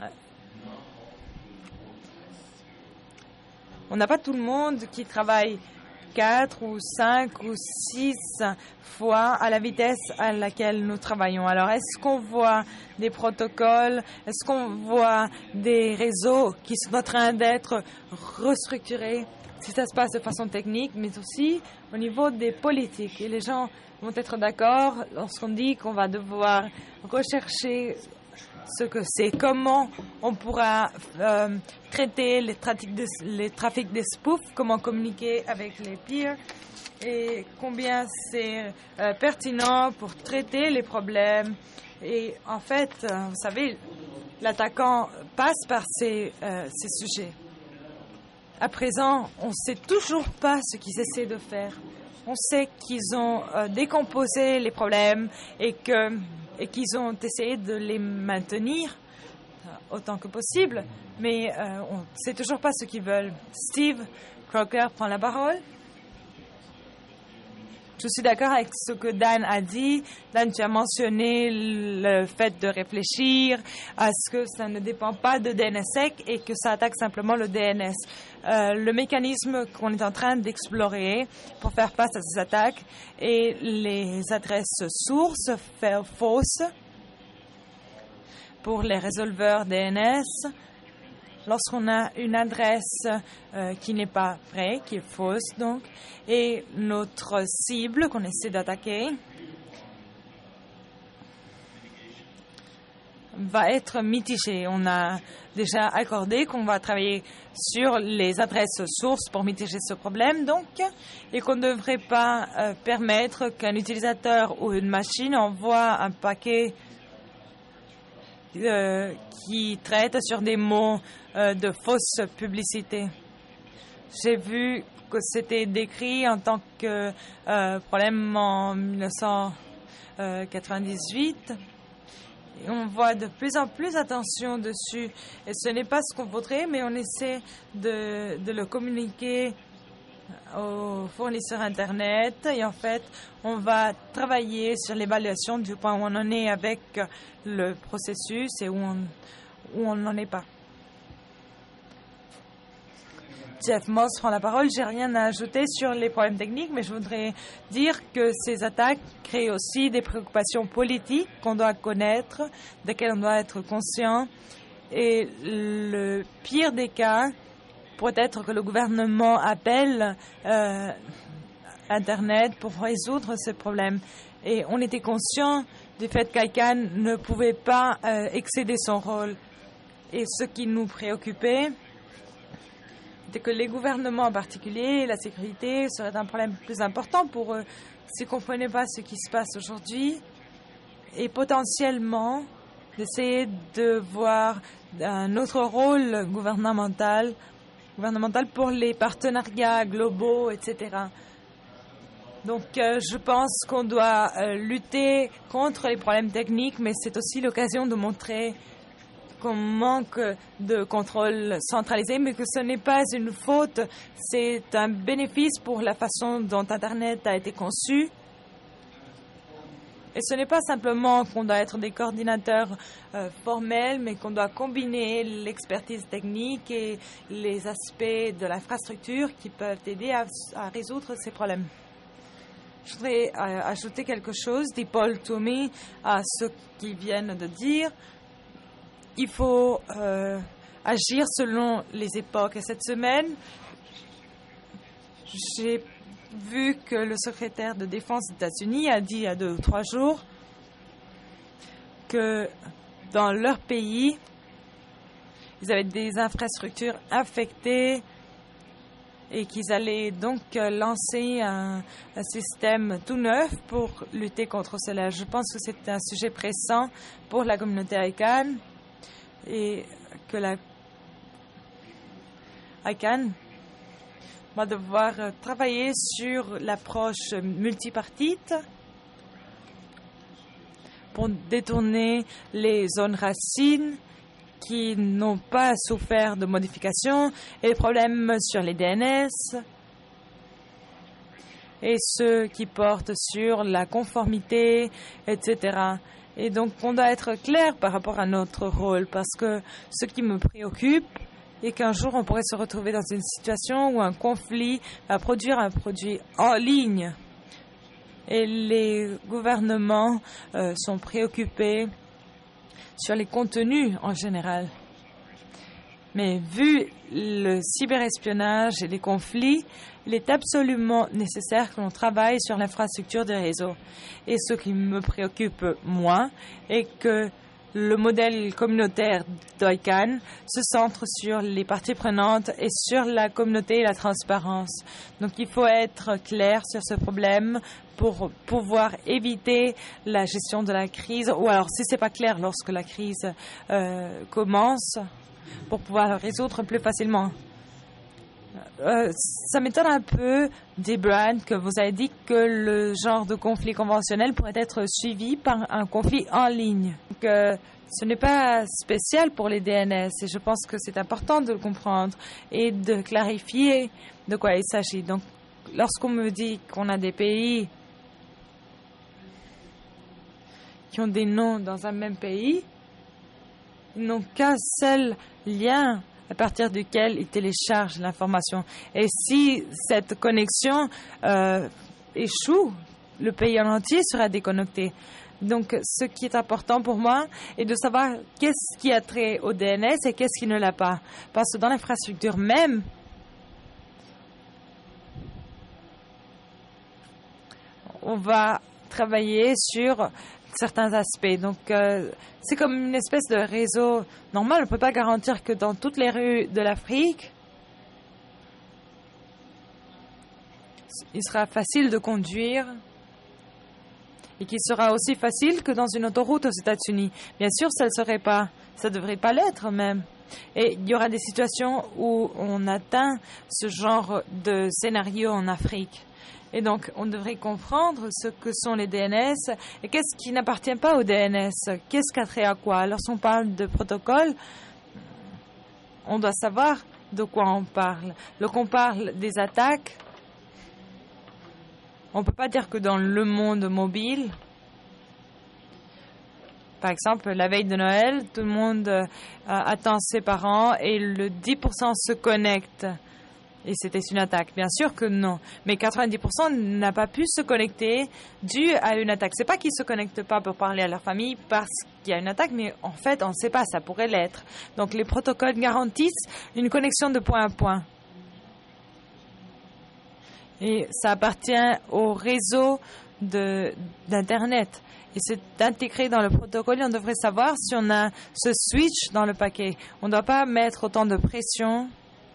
On n'a pas tout le monde qui travaille quatre ou cinq ou six fois à la vitesse à laquelle nous travaillons. Alors, est-ce qu'on voit des protocoles? Est-ce qu'on voit des réseaux qui sont en train d'être restructurés? Si ça se passe de façon technique, mais aussi au niveau des politiques. Et les gens vont être d'accord lorsqu'on dit qu'on va devoir rechercher ce que c'est, comment on pourra euh, traiter les trafics, de, les trafics des spoofs, comment communiquer avec les peers et combien c'est euh, pertinent pour traiter les problèmes. Et en fait, euh, vous savez, l'attaquant passe par ces, euh, ces sujets. À présent, on ne sait toujours pas ce qu'ils essaient de faire. On sait qu'ils ont euh, décomposé les problèmes et que et qu'ils ont essayé de les maintenir euh, autant que possible, mais euh, on ne sait toujours pas ce qu'ils veulent. Steve Crocker prend la parole. Je suis d'accord avec ce que Dan a dit. Dan, tu as mentionné le fait de réfléchir à ce que ça ne dépend pas de D N S S E C et que ça attaque simplement le D N S. Euh, le mécanisme qu'on est en train d'explorer pour faire face à ces attaques et les adresses sources fausses pour les résolveurs D N S. Lorsqu'on a une adresse euh, qui n'est pas vraie, qui est fausse donc, et notre cible qu'on essaie d'attaquer va être mitigée. On a déjà accordé qu'on va travailler sur les adresses sources pour mitiger ce problème, donc, et qu'on ne devrait pas euh, permettre qu'un utilisateur ou une machine envoie un paquet euh, qui traite sur des mots euh, de fausse publicité. J'ai vu que c'était décrit en tant que euh, problème en mille neuf cent quatre-vingt-dix-huit. Et on voit de plus en plus attention dessus. Et ce n'est pas ce qu'on voudrait, mais on essaie de, de le communiquer aux fournisseurs Internet. Et en fait, on va travailler sur l'évaluation du point où on en est avec le processus et où on où on n'en est pas. Jeff Moss prend la parole. J'ai rien à ajouter sur les problèmes techniques, mais je voudrais dire que ces attaques créent aussi des préoccupations politiques qu'on doit connaître, desquelles on doit être conscient. Et le pire des cas pourrait être que le gouvernement appelle euh, Internet pour résoudre ce problème. Et on était conscient du fait qu'ICANN ne pouvait pas euh, excéder son rôle. Et ce qui nous préoccupait, c'était que les gouvernements en particulier, la sécurité, serait un problème plus important pour eux s'ils ne comprenaient pas ce qui se passe aujourd'hui et potentiellement d'essayer de voir un autre rôle gouvernemental, gouvernemental pour les partenariats globaux, et cetera. Donc, euh, je pense qu'on doit euh, lutter contre les problèmes techniques, mais c'est aussi l'occasion de montrer qu'on manque de contrôle centralisé, mais que ce n'est pas une faute, c'est un bénéfice pour la façon dont Internet a été conçu. Et ce n'est pas simplement qu'on doit être des coordinateurs euh, formels, mais qu'on doit combiner l'expertise technique et les aspects de l'infrastructure qui peuvent aider à, à résoudre ces problèmes. Je voudrais euh, ajouter quelque chose, dit Paul Twomey, à ce qu'ils viennent de dire. Il faut euh, agir selon les époques. Et cette semaine, j'ai vu que le secrétaire de défense des États-Unis a dit il y a deux ou trois jours que dans leur pays, ils avaient des infrastructures affectées et qu'ils allaient donc lancer un, un système tout neuf pour lutter contre cela. Je pense que c'est un sujet pressant pour la communauté ICANN et que la ICANN va devoir travailler sur l'approche multipartite pour détourner les zones racines qui n'ont pas souffert de modifications et les problèmes sur les D N S et ceux qui portent sur la conformité, et cetera. Et donc, on doit être clair par rapport à notre rôle parce que ce qui me préoccupe est qu'un jour, on pourrait se retrouver dans une situation où un conflit va produire un produit en ligne. Et les gouvernements euh, sont préoccupés sur les contenus en général. Mais vu le cyberespionnage et les conflits, il est absolument nécessaire que l'on travaille sur l'infrastructure des réseaux. Et ce qui me préoccupe, moi, est que le modèle communautaire d'ICANN se centre sur les parties prenantes et sur la communauté et la transparence. Donc, il faut être clair sur ce problème pour pouvoir éviter la gestion de la crise, ou alors, si ce n'est pas clair lorsque la crise euh, commence, pour pouvoir le résoudre plus facilement. Euh, ça m'étonne un peu, dit Brad, que vous avez dit que le genre de conflit conventionnel pourrait être suivi par un conflit en ligne. Donc, euh, ce n'est pas spécial pour les D N S et je pense que c'est important de le comprendre et de clarifier de quoi il s'agit. Donc, lorsqu'on me dit qu'on a des pays qui ont des noms dans un même pays, ils n'ont qu'un seul lien à partir duquel ils téléchargent l'information. Et si cette connexion euh, échoue, le pays en entier sera déconnecté. Donc, ce qui est important pour moi est de savoir qu'est-ce qui a trait au D N S et qu'est-ce qui ne l'a pas. Parce que dans l'infrastructure même, on va travailler sur certains aspects. Donc, euh, c'est comme une espèce de réseau normal. On ne peut pas garantir que dans toutes les rues de l'Afrique, il sera facile de conduire et qu'il sera aussi facile que dans une autoroute aux États-Unis. Bien sûr, ça ne serait pas, ça ne devrait pas l'être même. Et il y aura des situations où on atteint ce genre de scénario en Afrique. Et donc, on devrait comprendre ce que sont les D N S et qu'est-ce qui n'appartient pas aux D N S. Qu'est-ce qui a trait à quoi? Lorsqu'on parle de protocole, on doit savoir de quoi on parle. Lorsqu'on parle des attaques, on ne peut pas dire que dans le monde mobile, par exemple, la veille de Noël, tout le monde euh, attend ses parents et le dix pour cent se connecte. Et c'était une attaque. Bien sûr que non. Mais quatre-vingt-dix pour cent n'a pas pu se connecter dû à une attaque. Ce n'est pas qu'ils ne se connectent pas pour parler à leur famille parce qu'il y a une attaque, mais en fait, on ne sait pas, ça pourrait l'être. Donc, les protocoles garantissent une connexion de point à point. Et ça appartient au réseau de, d'Internet. Et c'est intégré dans le protocole et on devrait savoir si on a ce switch dans le paquet. On ne doit pas mettre autant de pression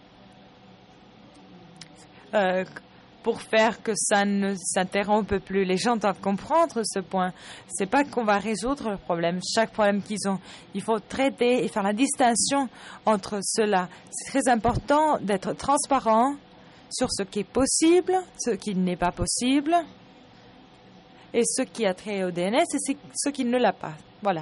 Euh, pour faire que ça ne s'interrompe plus. Les gens doivent comprendre ce point. Ce n'est pas qu'on va résoudre le problème, chaque problème qu'ils ont. Il faut traiter et faire la distinction entre cela. C'est très important d'être transparent sur ce qui est possible, ce qui n'est pas possible, et ce qui a trait au D N S et ce qui ne l'a pas. Voilà.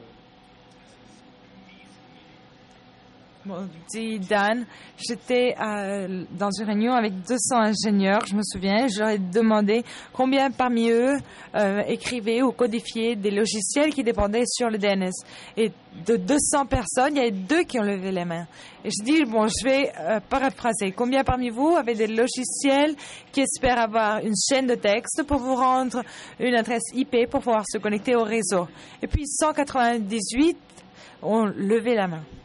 Bon, dit Dan, j'étais euh, dans une réunion avec deux cents ingénieurs, je me souviens, je leur ai demandé combien parmi eux euh, écrivaient ou codifiaient des logiciels qui dépendaient sur le D N S. Et de deux cents personnes, il y avait deux qui ont levé les mains. Et je dis, bon, je vais euh, paraphraser. Combien parmi vous avez des logiciels qui espèrent avoir une chaîne de texte pour vous rendre une adresse I P pour pouvoir se connecter au réseau? Et puis cent quatre-vingt-dix-huit ont levé la main.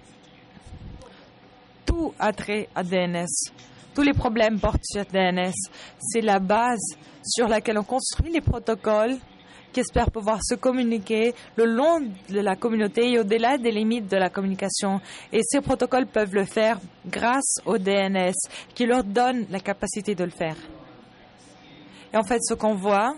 Tout a trait à D N S. Tous les problèmes portent sur D N S. C'est la base sur laquelle on construit les protocoles qui espèrent pouvoir se communiquer le long de la communauté et au-delà des limites de la communication. Et ces protocoles peuvent le faire grâce au D N S qui leur donne la capacité de le faire. Et en fait, ce qu'on voit,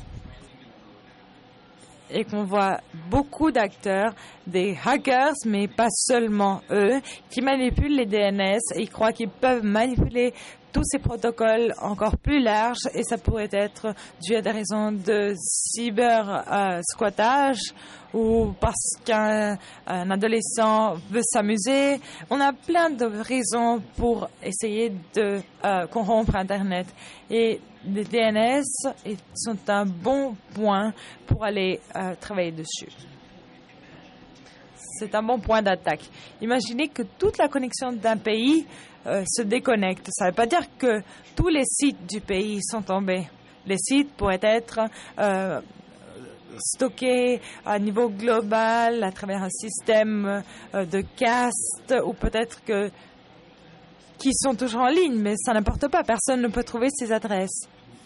et qu'on voit beaucoup d'acteurs, des hackers, mais pas seulement eux, qui manipulent les D N S et ils croient qu'ils peuvent manipuler tous ces protocoles encore plus larges et ça pourrait être dû à des raisons de cyber-squattage euh, ou parce qu'un un adolescent veut s'amuser. On a plein de raisons pour essayer de euh, corrompre Internet. Et les D N S sont un bon point pour aller euh, travailler dessus. C'est un bon point d'attaque. Imaginez que toute la connexion d'un pays euh, se déconnecte. Ça ne veut pas dire que tous les sites du pays sont tombés. Les sites pourraient être euh, stockés à niveau global à travers un système euh, de caste ou peut-être que qui sont toujours en ligne, mais ça n'importe pas. Personne ne peut trouver ces adresses.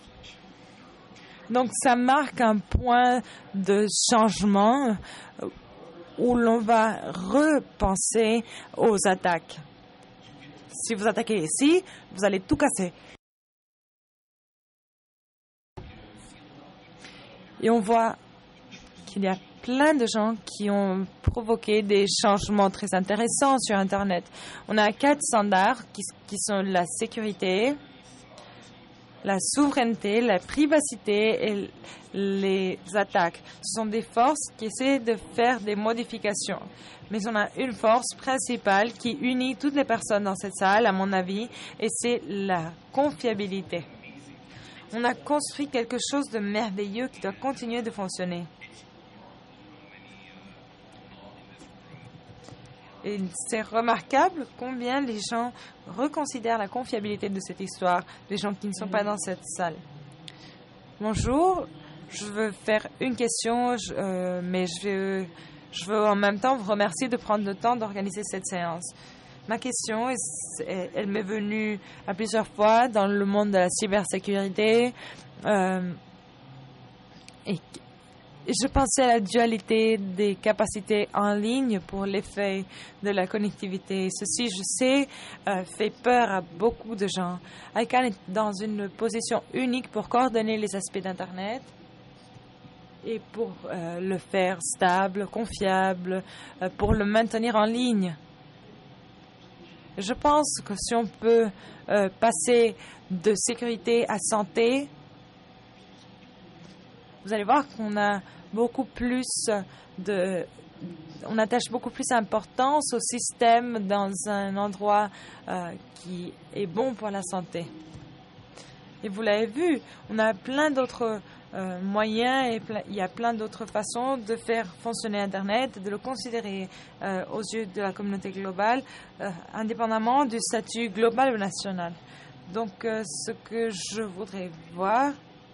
Donc, ça marque un point de changement où l'on va repenser aux attaques. Si vous attaquez ici, vous allez tout casser. Et on voit qu'il y a plein de gens qui ont provoqué des changements très intéressants sur Internet. On a quatre standards qui, qui sont la sécurité, la souveraineté, la privacité et les attaques. Ce sont des forces qui essaient de faire des modifications. Mais on a une force principale qui unit toutes les personnes dans cette salle, à mon avis, et c'est la confiabilité. On a construit quelque chose de merveilleux qui doit continuer de fonctionner. Et c'est remarquable combien les gens reconsidèrent la confiabilité de cette histoire, les gens qui ne sont pas dans cette salle. Bonjour, je veux faire une question, je, euh, mais je veux, je veux en même temps vous remercier de prendre le temps d'organiser cette séance. Ma question, est, elle m'est venue à plusieurs fois dans le monde de la cybersécurité. Euh, et Je pensais à la dualité des capacités en ligne pour l'effet de la connectivité. Ceci, je sais, euh, fait peur à beaucoup de gens. ICANN est dans une position unique pour coordonner les aspects d'Internet et pour euh, le faire stable, confiable, euh, pour le maintenir en ligne. Je pense que si on peut euh, passer de sécurité à santé, vous allez voir qu'on a beaucoup plus de, on attache beaucoup plus d'importance au système dans un endroit euh, qui est bon pour la santé. Et vous l'avez vu, on a plein d'autres euh, moyens et plein, il y a plein d'autres façons de faire fonctionner Internet, de le considérer euh, aux yeux de la communauté globale, euh, indépendamment du statut global ou national. Donc, euh, ce que je voudrais voir,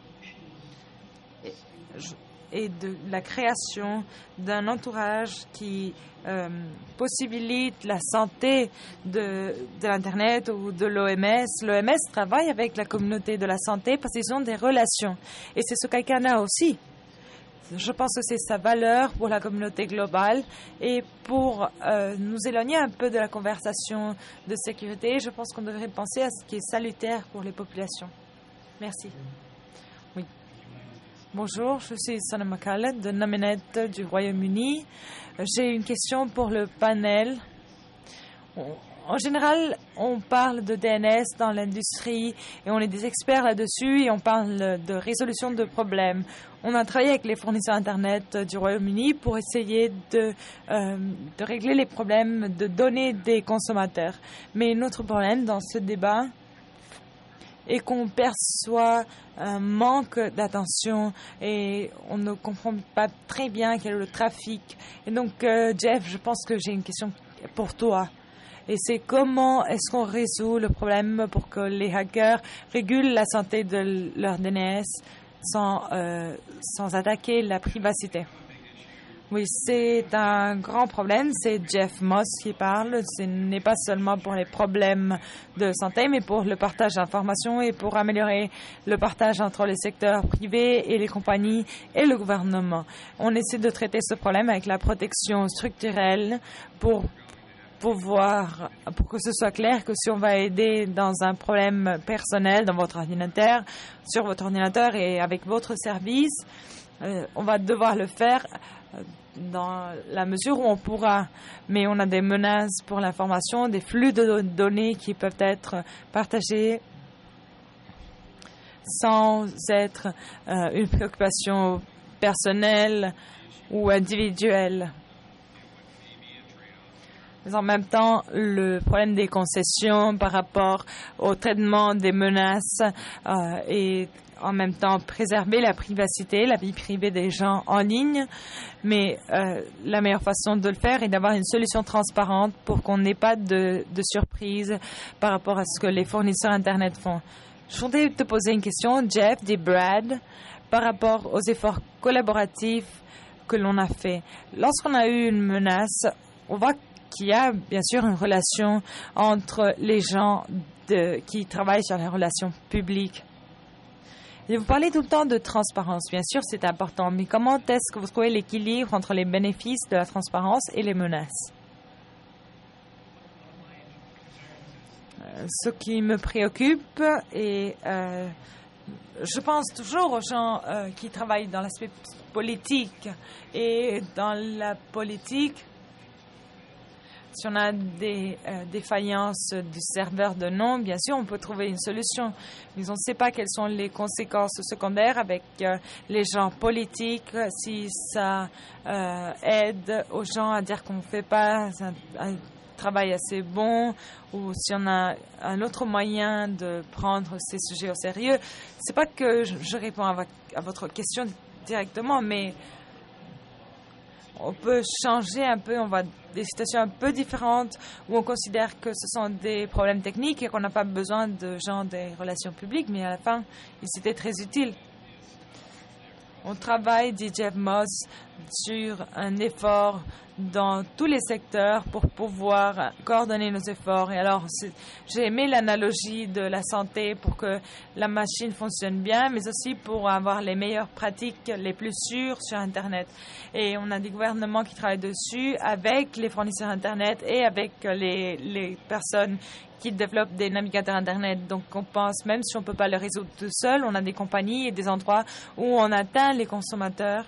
et de la création d'un entourage qui euh, possibilite la santé de, de l'Internet ou de l'O M S. L'O M S travaille avec la communauté de la santé parce qu'ils ont des relations. Et c'est ce qu'ICANN a aussi. Je pense que c'est sa valeur pour la communauté globale et pour euh, nous éloigner un peu de la conversation de sécurité. Je pense qu'on devrait penser à ce qui est salutaire pour les populations. Merci. Oui. Bonjour, je suis Sana Makala de Namenet du Royaume-Uni. J'ai une question pour le panel. En général, on parle de D N S dans l'industrie et on est des experts là-dessus et on parle de résolution de problèmes. On a travaillé avec les fournisseurs Internet du Royaume-Uni pour essayer de, euh, de régler les problèmes de données des consommateurs. Mais notre problème dans ce débat est qu'on perçoit un manque d'attention et on ne comprend pas très bien quel est le trafic. Et donc, euh, Jeff, je pense que j'ai une question pour toi. Et c'est comment est-ce qu'on résout le problème pour que les hackers régulent la santé de leur D N S sans, euh, sans attaquer la privacité? Oui, c'est un grand problème. C'est Jeff Moss qui parle. Ce n'est pas seulement pour les problèmes de santé, mais pour le partage d'informations et pour améliorer le partage entre les secteurs privés et les compagnies et le gouvernement. On essaie de traiter ce problème avec la protection structurelle pour pouvoir, pour que ce soit clair que si on va aider dans un problème personnel dans votre ordinateur, sur votre ordinateur et avec votre service, euh, on va devoir le faire dans la mesure où on pourra. Mais on a des menaces pour l'information, des flux de données qui peuvent être partagés sans être euh, une préoccupation personnelle ou individuelle. Mais en même temps, le problème des concessions par rapport au traitement des menaces euh, et en même temps préserver la privacité, la vie privée des gens en ligne. Mais euh, la meilleure façon de le faire est d'avoir une solution transparente pour qu'on n'ait pas de, de surprise par rapport à ce que les fournisseurs Internet font. Je voudrais te poser une question, Jeff, dit Brad, par rapport aux efforts collaboratifs que l'on a fait. Lorsqu'on a eu une menace, on voit qu'il y a bien sûr une relation entre les gens de, qui travaillent sur les relations publiques. Et vous parlez tout le temps de transparence. Bien sûr, c'est important, mais comment est-ce que vous trouvez l'équilibre entre les bénéfices de la transparence et les menaces? Euh, ce qui me préoccupe, et euh, je pense toujours aux gens euh, qui travaillent dans l'aspect politique. Et dans la politique, si on a des euh, défaillances du serveur de nom, bien sûr, on peut trouver une solution. Mais on ne sait pas quelles sont les conséquences secondaires avec euh, les gens politiques, si ça euh, aide aux gens à dire qu'on ne fait pas un, un travail assez bon, ou si on a un autre moyen de prendre ces sujets au sérieux. Ce n'est pas que je, je réponds à, à votre question directement, mais on peut changer un peu, on va des situations un peu différentes où on considère que ce sont des problèmes techniques et qu'on n'a pas besoin de gens des relations publiques, mais à la fin, c'était très utile. On travaille, dit Jeff Moss, sur un effort dans tous les secteurs pour pouvoir coordonner nos efforts. Et alors, j'ai aimé l'analogie de la santé pour que la machine fonctionne bien, mais aussi pour avoir les meilleures pratiques les plus sûres sur Internet. Et on a des gouvernements qui travaillent dessus avec les fournisseurs Internet et avec les, les personnes qui développent des navigateurs Internet. Donc, on pense, même si on ne peut pas le résoudre tout seul, on a des compagnies et des endroits où on atteint les consommateurs.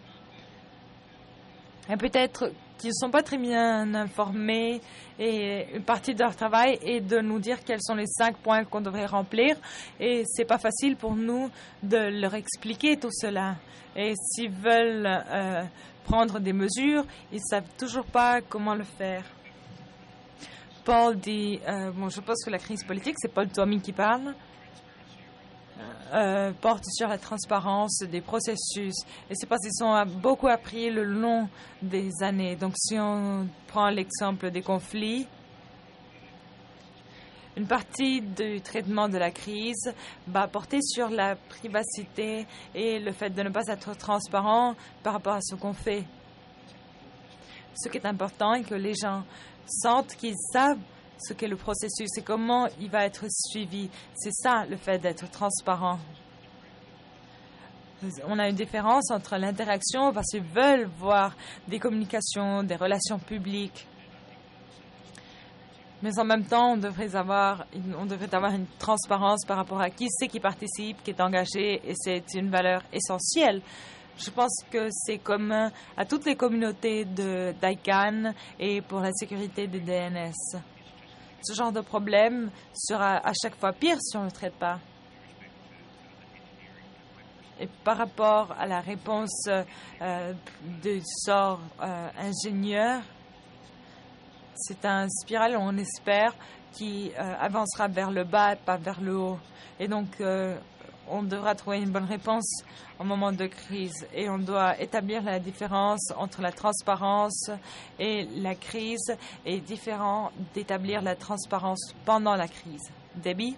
Et peut-être qu'ils ne sont pas très bien informés et une partie de leur travail est de nous dire quels sont les cinq points qu'on devrait remplir. Et ce n'est pas facile pour nous de leur expliquer tout cela. Et s'ils veulent euh, prendre des mesures, ils ne savent toujours pas comment le faire. Paul dit, euh, bon, je pense que la crise politique, c'est Paul Twomey qui parle, euh, porte sur la transparence des processus. Et c'est parce qu'ils ont beaucoup appris le long des années. Donc, si on prend l'exemple des conflits, une partie du traitement de la crise va porter sur la privacité et le fait de ne pas être transparent par rapport à ce qu'on fait. Ce qui est important est que les gens sentent qu'ils savent ce qu'est le processus et comment il va être suivi. C'est ça, le fait d'être transparent. On a une différence entre l'interaction parce qu'ils veulent voir des communications, des relations publiques. Mais en même temps, on devrait avoir, on devrait avoir une transparence par rapport à qui c'est qui participe, qui est engagé, et c'est une valeur essentielle. Je pense que c'est commun à toutes les communautés de d'I C A N et pour la sécurité des D N S. ce genre de problème sera à chaque fois pire si on ne le traite pas. Et par rapport à la réponse euh, du sort euh, ingénieur, c'est un spirale, on espère, qui euh, avancera vers le bas, pas vers le haut. Et donc, euh, on devra trouver une bonne réponse au moment de crise. Et on doit établir la différence entre la transparence et la crise, et différent d'établir la transparence pendant la crise. Debbie?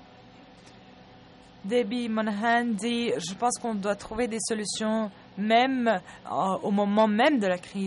Debbie Monahan dit « Je pense qu'on doit trouver des solutions même euh, au moment même de la crise. »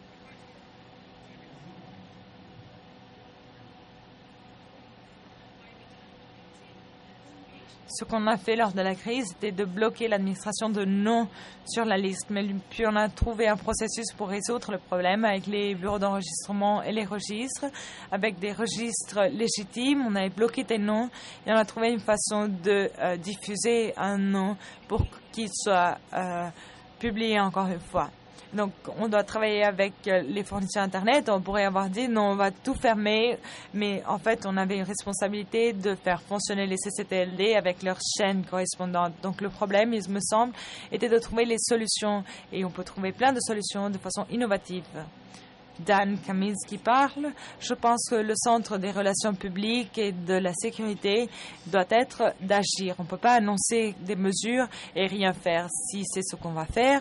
Ce qu'on a fait lors de la crise, c'était de bloquer l'administration de noms sur la liste. Mais puis on a trouvé un processus pour résoudre le problème avec les bureaux d'enregistrement et les registres. Avec des registres légitimes, on avait bloqué des noms et on a trouvé une façon de euh, diffuser un nom pour qu'il soit euh, publié encore une fois. Donc, on doit travailler avec les fournisseurs Internet. On pourrait avoir dit, non, on va tout fermer. Mais en fait, on avait une responsabilité de faire fonctionner les C C T L D avec leurs chaînes correspondantes. Donc, le problème, il me semble, était de trouver les solutions. Et on peut trouver plein de solutions de façon innovative. Dan Kaminski parle. Je pense que le centre des relations publiques et de la sécurité doit être d'agir. On ne peut pas annoncer des mesures et rien faire. Si c'est ce qu'on va faire,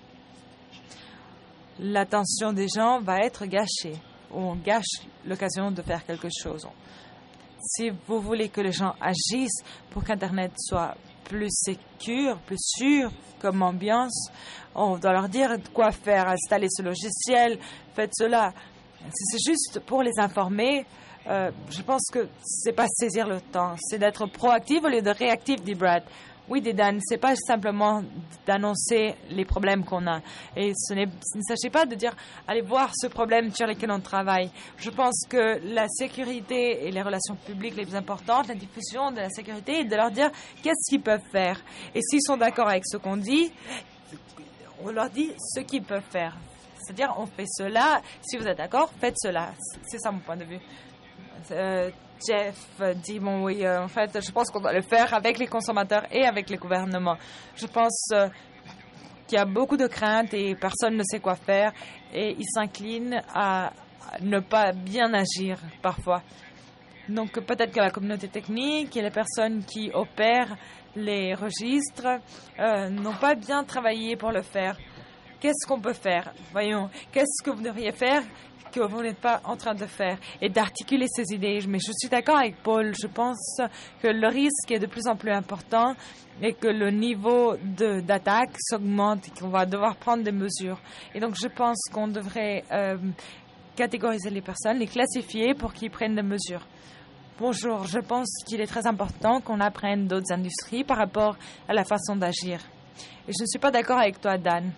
l'attention des gens va être gâchée. On gâche l'occasion de faire quelque chose. Si vous voulez que les gens agissent pour qu'Internet soit plus sécure, plus sûr comme ambiance, on doit leur dire quoi faire, installer ce logiciel, faites cela. Si c'est juste pour les informer, euh, je pense que c'est pas saisir le temps, c'est d'être proactif au lieu de réactif, dit Brad. Oui, Dan, ce n'est pas simplement d'annoncer les problèmes qu'on a. Et ce n'est, il ne s'agit pas de dire « allez voir ce problème sur lequel on travaille ». Je pense que la sécurité et les relations publiques les plus importantes, la diffusion de la sécurité, et de leur dire qu'est-ce qu'ils peuvent faire. Et s'ils sont d'accord avec ce qu'on dit, on leur dit ce qu'ils peuvent faire. C'est-à-dire, on fait cela, si vous êtes d'accord, faites cela. C'est ça mon point de vue. Euh, Jeff dit, bon oui, euh, en fait, je pense qu'on doit le faire avec les consommateurs et avec les gouvernements. Je pense euh, qu'il y a beaucoup de craintes et personne ne sait quoi faire et ils s'inclinent à ne pas bien agir parfois. Donc peut-être que la communauté technique et les personnes qui opèrent les registres euh, n'ont pas bien travaillé pour le faire. Qu'est-ce qu'on peut faire? Voyons, qu'est-ce que vous devriez faire que vous n'êtes pas en train de faire et d'articuler ces idées. Mais je suis d'accord avec Paul. Je pense que le risque est de plus en plus important et que le niveau de, d'attaque s'augmente et qu'on va devoir prendre des mesures. Et donc, je pense qu'on devrait euh, catégoriser les personnes, les classifier pour qu'ils prennent des mesures. Bonjour, je pense qu'il est très important qu'on apprenne d'autres industries par rapport à la façon d'agir. Et je ne suis pas d'accord avec toi, Dan.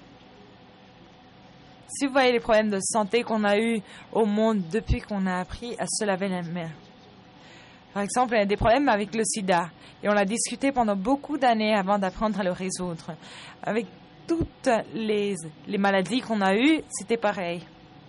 Si vous voyez les problèmes de santé qu'on a eus au monde depuis qu'on a appris à se laver les mains. Par exemple, il y a des problèmes avec le sida. Et on l'a discuté pendant beaucoup d'années avant d'apprendre à le résoudre. Avec toutes les, les maladies qu'on a eues, c'était pareil.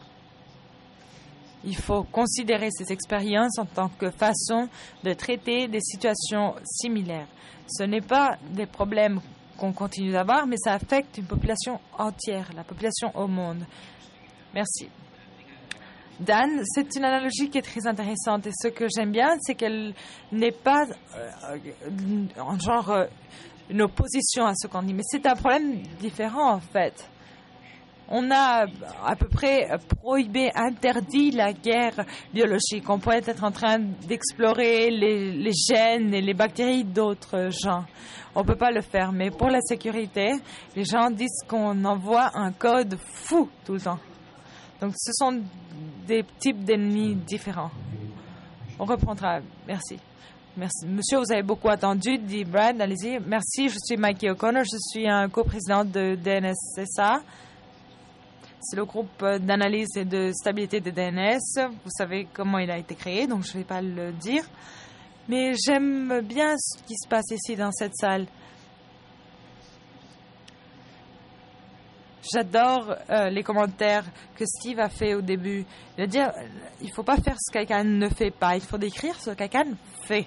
Il faut considérer ces expériences en tant que façon de traiter des situations similaires. Ce n'est pas des problèmes qu'on continue d'avoir, mais ça affecte une population entière, la population au monde. Merci. Dan, c'est une analogie qui est très intéressante et ce que j'aime bien, c'est qu'elle n'est pas euh, en genre euh, une opposition à ce qu'on dit, mais c'est un problème différent en fait. On a à peu près prohibé, interdit la guerre biologique. On pourrait être en train d'explorer les, les gènes et les bactéries d'autres gens. On ne peut pas le faire, mais pour la sécurité, les gens disent qu'on envoie un code fou tout le temps. Donc, ce sont des types d'ennemis différents. On reprendra. Merci. Merci. Monsieur, vous avez beaucoup attendu, dit Brad. Allez-y. Merci, je suis Mikey O'Connor. Je suis un coprésident de D N S S A. C'est le groupe d'analyse et de stabilité de D N S. Vous savez comment il a été créé, donc je ne vais pas le dire. Mais j'aime bien ce qui se passe ici dans cette salle. J'adore euh, les commentaires que Steve a fait au début. Il a dit, il ne faut pas faire ce qu'ICANN ne fait pas, il faut décrire ce qu'ICANN fait.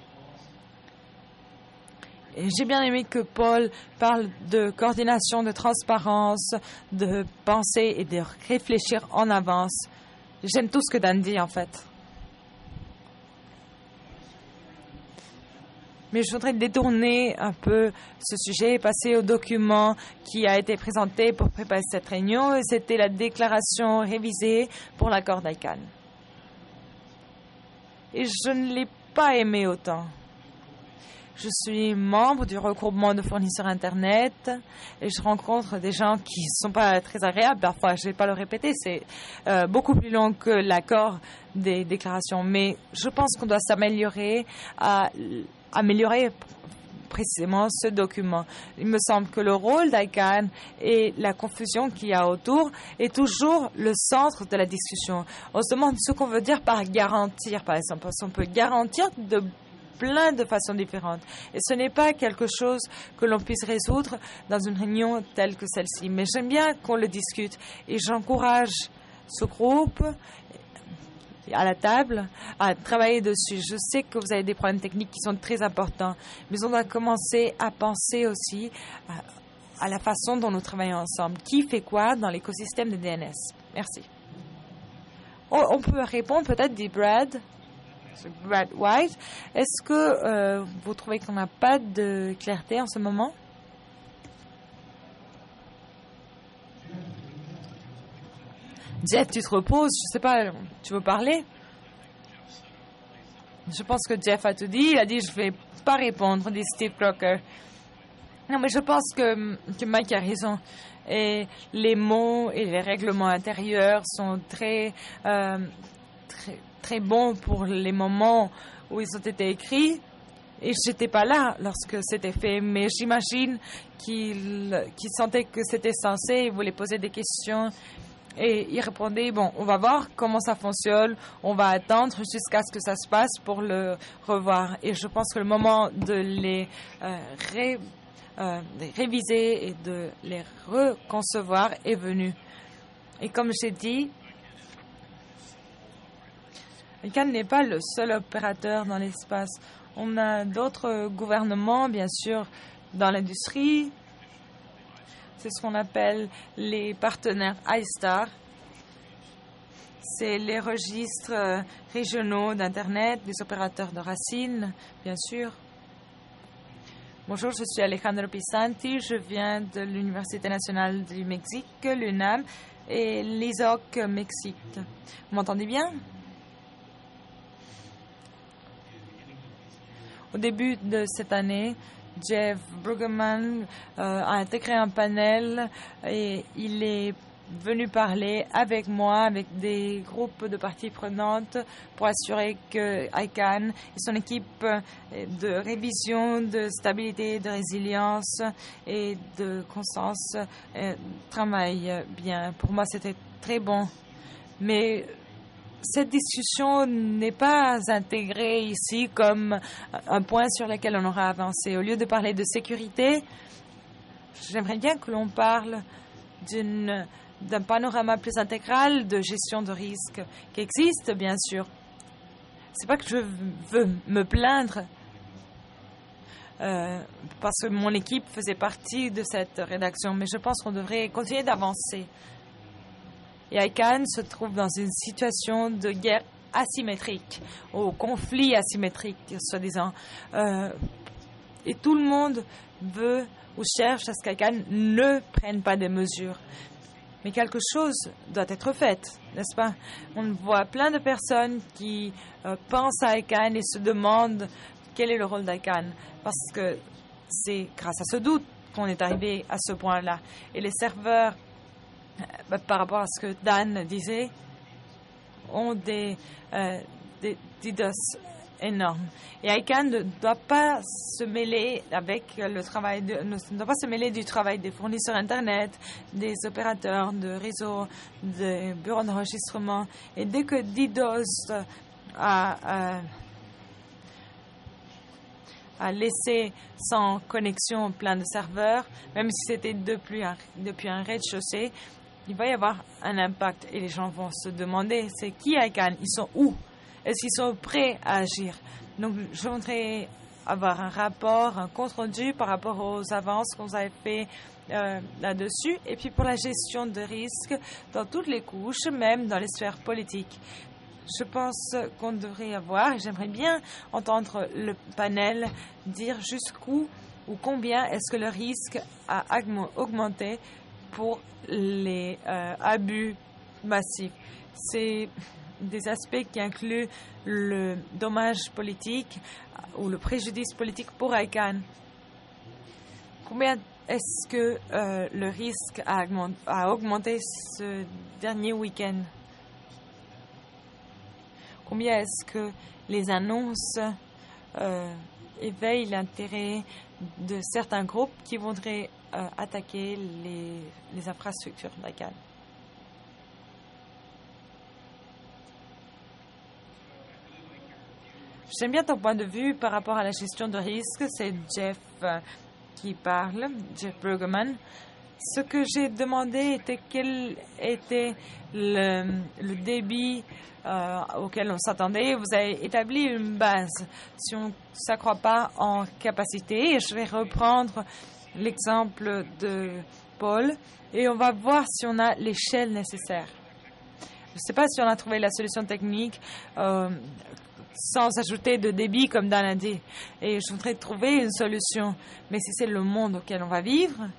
Et j'ai bien aimé que Paul parle de coordination, de transparence, de penser et de réfléchir en avance. J'aime tout ce que Dan dit, en fait. Mais je voudrais détourner un peu ce sujet et passer au document qui a été présenté pour préparer cette réunion. Et c'était la déclaration révisée pour l'accord d'ICANN. Et je ne l'ai pas aimé autant. Je suis membre du regroupement de fournisseurs Internet et je rencontre des gens qui ne sont pas très agréables. Parfois, je ne vais pas le répéter, c'est euh, beaucoup plus long que l'accord des déclarations. Mais je pense qu'on doit s'améliorer à améliorer précisément ce document. Il me semble que le rôle d'ICANN et la confusion qu'il y a autour est toujours le centre de la discussion. On se demande ce qu'on veut dire par garantir, par exemple. Parce qu'on peut garantir de plein de façons différentes. Et ce n'est pas quelque chose que l'on puisse résoudre dans une réunion telle que celle-ci. Mais j'aime bien qu'on le discute et j'encourage ce groupe à la table à travailler dessus. Je sais que vous avez des problèmes techniques qui sont très importants, mais on doit commencer à penser aussi à, à la façon dont nous travaillons ensemble. Qui fait quoi dans l'écosystème de D N S? Merci. On, on peut répondre peut-être, dit Brad. Brad White. Est-ce que euh, vous trouvez qu'on n'a pas de clarté en ce moment? Jeff, tu te reposes, je ne sais pas, tu veux parler? Je pense que Jeff a tout dit. Il a dit, je ne vais pas répondre, dit Steve Crocker. Non, mais je pense que, que Mike a raison. Et les mots et les règlements intérieurs sont très... Euh, très très bon pour les moments où ils ont été écrits. Et je n'étais pas là lorsque c'était fait, mais j'imagine qu'ils qu'ils sentaient que c'était censé, ils voulaient poser des questions. Et ils répondaient, bon, on va voir comment ça fonctionne, on va attendre jusqu'à ce que ça se passe pour le revoir. Et je pense que le moment de les, euh, ré, euh, de réviser et de les reconcevoir est venu. Et comme j'ai dit, ICANN n'est pas le seul opérateur dans l'espace. On a d'autres gouvernements, bien sûr, dans l'industrie. C'est ce qu'on appelle les partenaires iStar. C'est les registres régionaux d'Internet, les opérateurs de racines, bien sûr. Bonjour, je suis Alejandro Pisanti. Je viens de l'Université nationale du Mexique, l'UNAM, et l'I S O C Mexique. Vous m'entendez bien? Au début de cette année, Jeff Brueggemann euh, a intégré un panel et il est venu parler avec moi, avec des groupes de parties prenantes pour assurer que ICANN et son équipe de révision, de stabilité, de résilience et de constance euh, travaillent bien. Pour moi, c'était très bon. Mais cette discussion n'est pas intégrée ici comme un point sur lequel on aura avancé. Au lieu de parler de sécurité, j'aimerais bien que l'on parle d'une, d'un panorama plus intégral de gestion de risque qui existe, bien sûr. C'est pas que je veux me plaindre euh, parce que mon équipe faisait partie de cette rédaction, mais je pense qu'on devrait continuer d'avancer. Et ICANN se trouve dans une situation de guerre asymétrique, au conflit asymétrique, soi-disant. Euh, et tout le monde veut ou cherche à ce qu'ICANN ne prenne pas des mesures. Mais quelque chose doit être fait, n'est-ce pas? On voit plein de personnes qui euh, pensent à ICANN et se demandent quel est le rôle d'ICANN, parce que c'est grâce à ce doute qu'on est arrivé à ce point-là. Et les serveurs, euh, par rapport à ce que Dan disait, ont des, euh, des DDoS énormes. Et ICANN ne doit pas se mêler avec le travail de, ne doit pas se mêler du travail des fournisseurs Internet, des opérateurs de réseau, des bureaux d'enregistrement. Et dès que DDoS a, a, à laisser sans connexion plein de serveurs, même si c'était depuis un, depuis un rez-de-chaussée, il va y avoir un impact et les gens vont se demander c'est qui ICANN, ils sont où, est-ce qu'ils sont prêts à agir. Donc je voudrais avoir un rapport, un compte-rendu par rapport aux avances qu'on avait fait euh, là-dessus, et puis pour la gestion de risques dans toutes les couches, même dans les sphères politiques. Je pense qu'on devrait avoir, et j'aimerais bien entendre le panel dire jusqu'où ou combien est-ce que le risque a augmenté pour les euh, abus massifs. C'est des aspects qui incluent le dommage politique ou le préjudice politique pour ICANN. Combien est-ce que euh, le risque a, a augmenté ce dernier week-end? Combien est-ce que les annonces euh, éveillent l'intérêt de certains groupes qui voudraient euh, attaquer les, les infrastructures d'ICANN? J'aime bien ton point de vue par rapport à la gestion de risque. C'est Jeff euh, qui parle, Jeff Brueggemann. Ce que j'ai demandé était quel était le, le débit euh, auquel on s'attendait. Vous avez établi une base. Si on ne s'accroît pas en capacité, je vais reprendre l'exemple de Paul et on va voir si on a l'échelle nécessaire. Je ne sais pas si on a trouvé la solution technique euh, sans ajouter de débit, comme Dan a dit. Et je voudrais trouver une solution. Mais si c'est le monde auquel on va vivre,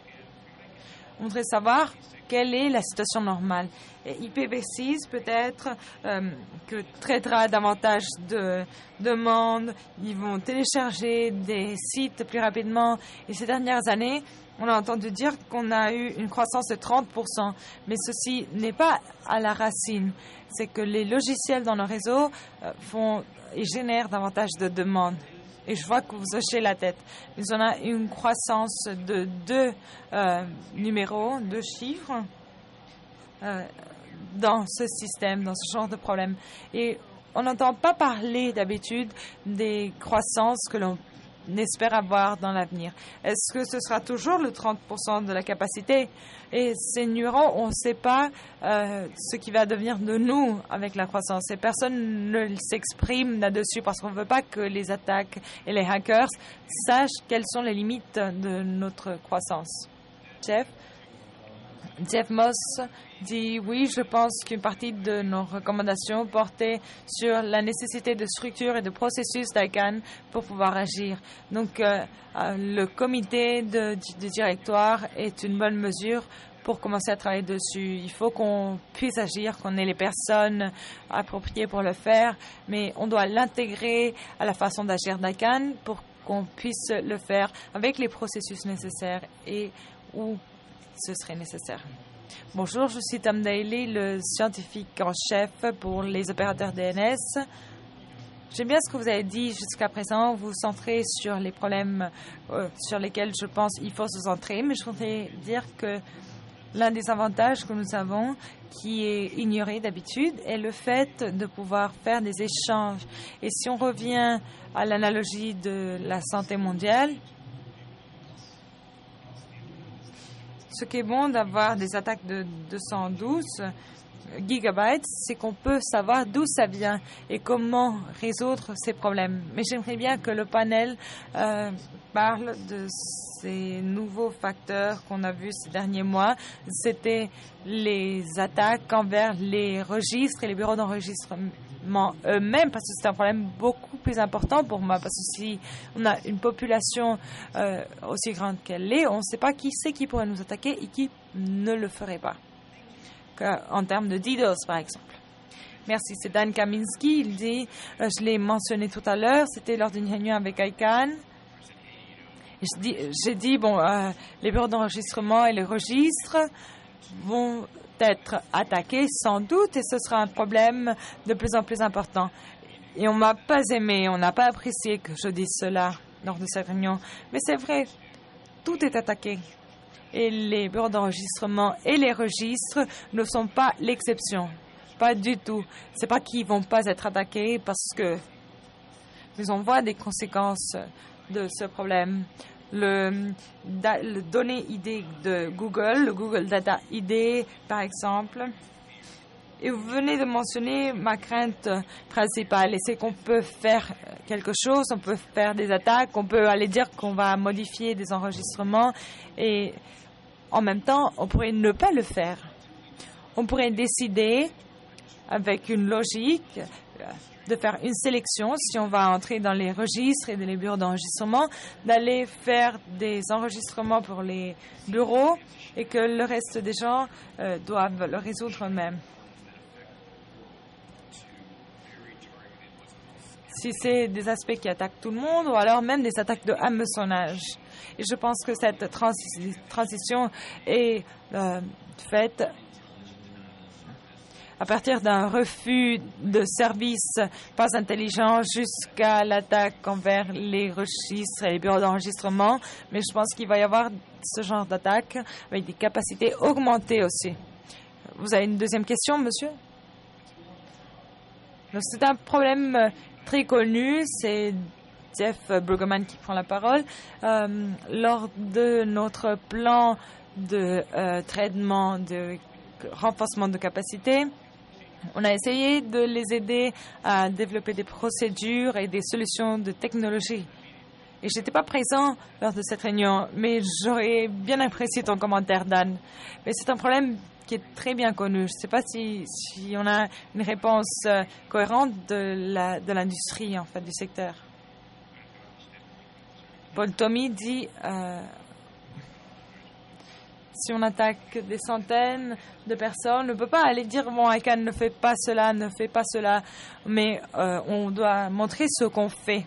on voudrait savoir quelle est la situation normale. Et I P v six, peut-être, euh, que traitera davantage de demandes. Ils vont télécharger des sites plus rapidement. Et ces dernières années, on a entendu dire qu'on a eu une croissance de trente pour cent. Mais ceci n'est pas à la racine. C'est que les logiciels dans nos réseaux euh, font et génèrent davantage de demandes. Et je vois que vous hochez la tête. Mais on a une croissance de deux euh, numéros, deux chiffres euh, dans ce système, dans ce genre de problème. Et on n'entend pas parler d'habitude des croissances que l'on espère avoir dans l'avenir. Est-ce que ce sera toujours le trente pour cent de la capacité? Et ces numéros, on ne sait pas euh, ce qui va devenir de nous avec la croissance. Et personne ne s'exprime là-dessus parce qu'on ne veut pas que les attaques et les hackers sachent quelles sont les limites de notre croissance. Jeff? Jeff Moss dit oui, je pense qu'une partie de nos recommandations portait sur la nécessité de structure et de processus d'ICANN pour pouvoir agir. Donc, euh, le comité de, de directoire est une bonne mesure pour commencer à travailler dessus. Il faut qu'on puisse agir, qu'on ait les personnes appropriées pour le faire, mais on doit l'intégrer à la façon d'agir d'ICANN pour qu'on puisse le faire avec les processus nécessaires et où ce serait nécessaire. Bonjour, je suis Tom Daly, le scientifique en chef pour les opérateurs D N S. J'aime bien ce que vous avez dit jusqu'à présent. Vous vous centrez sur les problèmes euh, sur lesquels je pense qu'il faut se centrer, mais je voudrais dire que l'un des avantages que nous avons, qui est ignoré d'habitude, est le fait de pouvoir faire des échanges. Et si on revient à l'analogie de la santé mondiale, ce qui est bon d'avoir des attaques de deux cent douze gigabytes, c'est qu'on peut savoir d'où ça vient et comment résoudre ces problèmes. Mais j'aimerais bien que le panel euh, parle de ces nouveaux facteurs qu'on a vus ces derniers mois. C'était les attaques envers les registres et les bureaux d'enregistrement eux-mêmes, parce que c'est un problème beaucoup plus important pour moi, parce que si on a une population euh, aussi grande qu'elle est, on ne sait pas qui c'est qui pourrait nous attaquer et qui ne le ferait pas, en termes de DDoS par exemple. Merci, c'est Dan Kaminski, il dit, euh, je l'ai mentionné tout à l'heure, c'était lors d'une réunion avec ICANN. J'ai dit, bon, euh, les bureaux d'enregistrement et les registres vont être attaqués sans doute et ce sera un problème de plus en plus important. Et on ne m'a pas aimé, on n'a pas apprécié que je dise cela lors de cette réunion. Mais c'est vrai, tout est attaqué. Et les bureaux d'enregistrement et les registres ne sont pas l'exception. Pas du tout. Ce n'est pas qu'ils ne vont pas être attaqués parce que... Mais on voit des conséquences de ce problème. Le, da, le données I D de Google, le Google Data I D, par exemple. Et vous venez de mentionner ma crainte principale, et c'est qu'on peut faire quelque chose, on peut faire des attaques, on peut aller dire qu'on va modifier des enregistrements, et en même temps, on pourrait ne pas le faire. On pourrait décider, avec une logique, de faire une sélection, si on va entrer dans les registres et dans les bureaux d'enregistrement, d'aller faire des enregistrements pour les bureaux et que le reste des gens euh, doivent le résoudre eux-mêmes. Si c'est des aspects qui attaquent tout le monde ou alors même des attaques de hameçonnage. Et je pense que cette transi- transition est euh, faite à partir d'un refus de services pas intelligents jusqu'à l'attaque envers les registres et les bureaux d'enregistrement. Mais je pense qu'il va y avoir ce genre d'attaque avec des capacités augmentées aussi. Vous avez une deuxième question, monsieur? Donc, c'est un problème très connu. C'est Jeff Brueggemann qui prend la parole. Euh, lors de notre plan de euh, traitement, de renforcement de capacité, on a essayé de les aider à développer des procédures et des solutions de technologie. Et je n'étais pas présent lors de cette réunion, mais j'aurais bien apprécié ton commentaire, Dan. Mais c'est un problème qui est très bien connu. Je ne sais pas si, si on a une réponse euh, cohérente de, la, de l'industrie, en fait, du secteur. Paul Tommy dit... Euh, Si on attaque des centaines de personnes, on ne peut pas aller dire « Bon, ICANN ne fait pas cela, ne fait pas cela », mais euh, on doit montrer ce qu'on fait.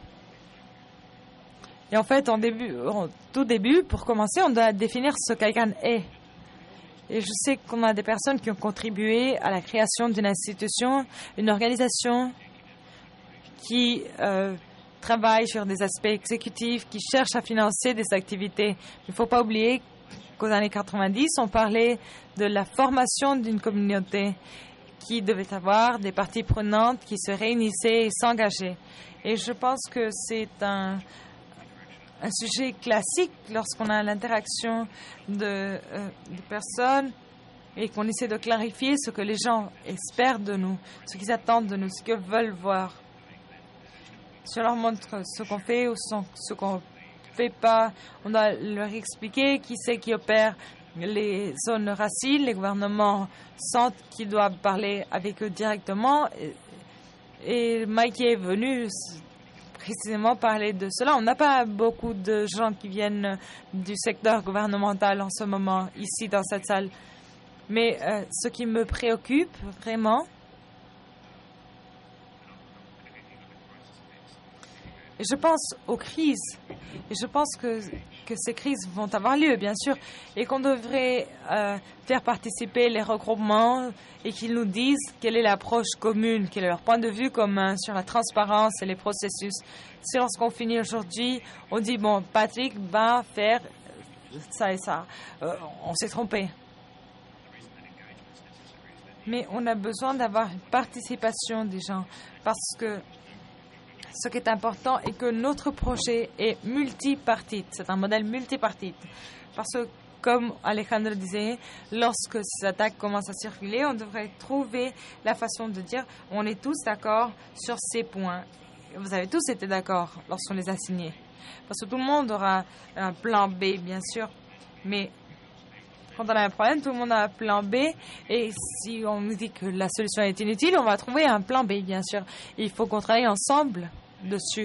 Et en fait, en début, en tout début, pour commencer, on doit définir ce qu'ICANN est. Et je sais qu'on a des personnes qui ont contribué à la création d'une institution, une organisation qui euh, travaille sur des aspects exécutifs, qui cherche à financer des activités. Il ne faut pas oublier qu'aux années quatre-vingt-dix, on parlait de la formation d'une communauté qui devait avoir des parties prenantes qui se réunissaient et s'engageaient. Et je pense que c'est un, un sujet classique lorsqu'on a l'interaction de, euh, de personnes et qu'on essaie de clarifier ce que les gens espèrent de nous, ce qu'ils attendent de nous, ce qu'ils veulent voir. Si on leur montre ce qu'on fait ou ce qu'on fait pas, on doit leur expliquer qui c'est qui opère les zones raciles. Les gouvernements sentent qu'ils doivent parler avec eux directement. Et, et Mike est venu précisément parler de cela. On n'a pas beaucoup de gens qui viennent du secteur gouvernemental en ce moment, ici dans cette salle. Mais euh, ce qui me préoccupe vraiment, et je pense aux crises, et je pense que, que ces crises vont avoir lieu, bien sûr, et qu'on devrait euh, faire participer les regroupements et qu'ils nous disent quelle est l'approche commune, quel est leur point de vue commun sur la transparence et les processus. Si lorsqu'on finit aujourd'hui, on dit, bon, Patrick va faire ça et ça, euh, on s'est trompé. Mais on a besoin d'avoir une participation des gens, parce que ce qui est important est que notre projet est multipartite. C'est un modèle multipartite. Parce que, comme Alejandro disait, lorsque ces attaques commencent à circuler, on devrait trouver la façon de dire on est tous d'accord sur ces points. Vous avez tous été d'accord lorsqu'on les a signés. Parce que tout le monde aura un plan B, bien sûr. Mais quand on a un problème, tout le monde a un plan B. Et si on nous dit que la solution est inutile, on va trouver un plan B, bien sûr. Il faut qu'on travaille ensemble dessus.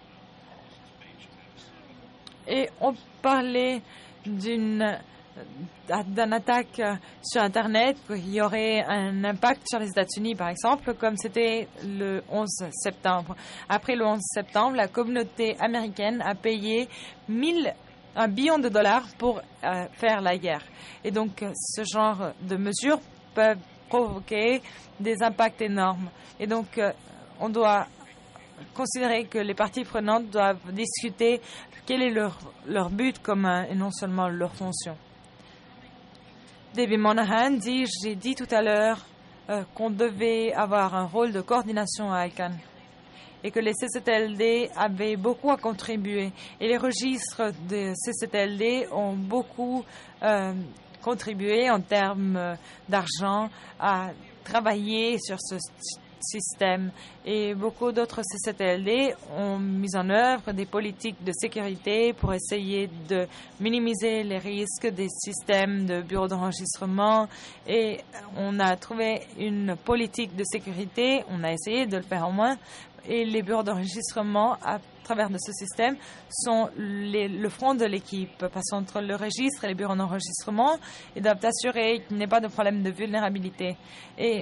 Et on parlait d'une d'une attaque sur Internet, qu'il y aurait un impact sur les États-Unis, par exemple, comme c'était le onze septembre. Après le onze septembre, la communauté américaine a payé mille un billion de dollars pour euh, faire la guerre. Et donc, ce genre de mesures peuvent provoquer des impacts énormes. Et donc, euh, on doit considérer que les parties prenantes doivent discuter quel est leur, leur but commun et non seulement leur fonction. David Monahan dit, j'ai dit tout à l'heure euh, qu'on devait avoir un rôle de coordination à ICANN. et que les C C T L D avaient beaucoup à contribuer. Et les registres de C C T L D ont beaucoup euh, contribué en termes d'argent à travailler sur ce système. Et beaucoup d'autres C C T L D ont mis en œuvre des politiques de sécurité pour essayer de minimiser les risques des systèmes de bureaux d'enregistrement. Et on a trouvé une politique de sécurité, on a essayé de le faire au moins, et les bureaux d'enregistrement à travers de ce système sont les, le front de l'équipe, parce qu'entre le registre et les bureaux d'enregistrement, ils doivent assurer qu'il n'y ait pas de problème de vulnérabilité. Et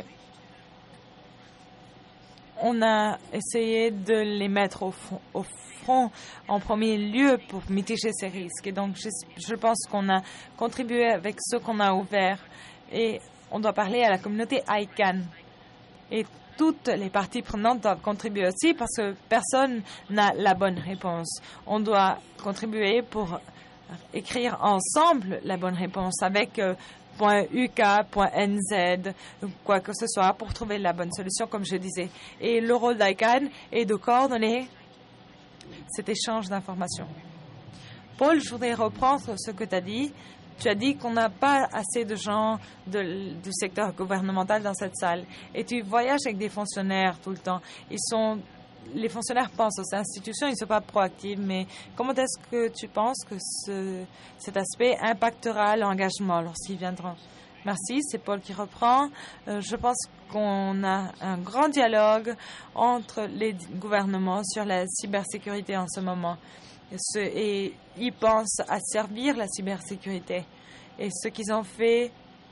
on a essayé de les mettre au, au front en premier lieu pour mitiger ces risques. Et donc, je, je pense qu'on a contribué avec ce qu'on a ouvert. Et on doit parler à la communauté I C A N. Et toutes les parties prenantes doivent contribuer aussi parce que personne n'a la bonne réponse. On doit contribuer pour écrire ensemble la bonne réponse avec euh, .U K, .N Z, quoi que ce soit, pour trouver la bonne solution, comme je disais. Et le rôle d'I C A N est de coordonner cet échange d'informations. Paul, je voudrais reprendre ce que tu as dit. Tu as dit qu'on n'a pas assez de gens de, du secteur gouvernemental dans cette salle. Et tu voyages avec des fonctionnaires tout le temps. Ils sont, les fonctionnaires pensent aux institutions, ils ne sont pas proactifs. Mais comment est-ce que tu penses que ce, cet aspect impactera l'engagement lorsqu'ils viendront? Merci, c'est Paul qui reprend. Euh, je pense qu'on a un grand dialogue entre les gouvernements sur la cybersécurité en ce moment. Ce, et ils pensent à servir la cybersécurité. Et ce qu'ils ont fait,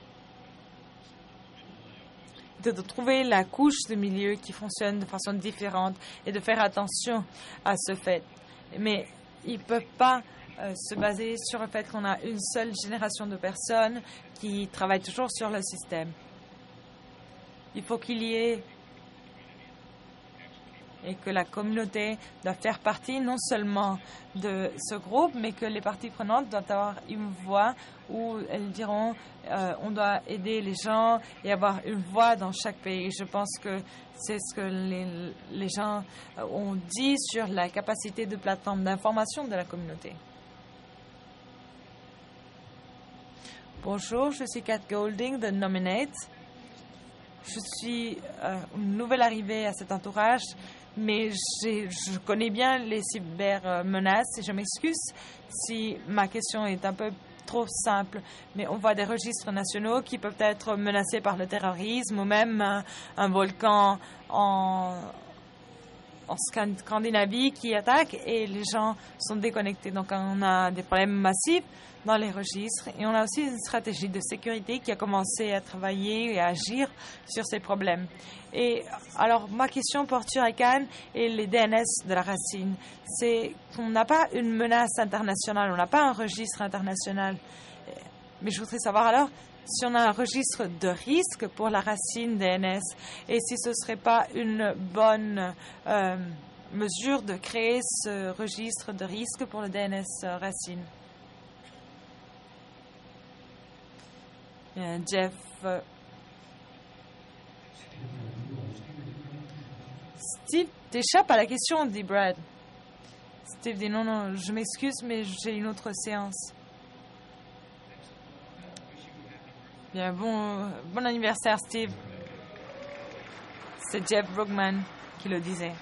de, de trouver la couche de milieu qui fonctionne de façon différente et de faire attention à ce fait. Mais ils ne peuvent pas euh, se baser sur le fait qu'on a une seule génération de personnes qui travaillent toujours sur le système. Il faut qu'il y ait et que la communauté doit faire partie non seulement de ce groupe, mais que les parties prenantes doivent avoir une voix où elles diront euh, on doit aider les gens et avoir une voix dans chaque pays. Je pense que c'est ce que les, les gens ont dit sur la capacité de plateforme d'information de la communauté. Bonjour, je suis Kat Golding de Nominate. Je suis euh, une nouvelle arrivée à cet entourage, mais je connais bien les cybermenaces et je m'excuse si ma question est un peu trop simple. Mais on voit des registres nationaux qui peuvent être menacés par le terrorisme ou même un, un volcan en, en Scandinavie qui attaque et les gens sont déconnectés. Donc on a des problèmes massifs dans les registres et on a aussi une stratégie de sécurité qui a commencé à travailler et à agir sur ces problèmes. Et alors ma question porte sur I C A N et les D N S de la racine. C'est qu'on n'a pas une menace internationale, on n'a pas un registre international. Mais je voudrais savoir alors si on a un registre de risque pour la racine D N S et si ce ne serait pas une bonne euh, mesure de créer ce registre de risque pour le D N S euh, racine. Bien, Jeff. Euh, Steve, t'échappes à la question, dit Brad. Steve dit non, non, je m'excuse, mais j'ai une autre séance. Bien, bon, bon anniversaire, Steve. C'est Jeff Brugman qui le disait.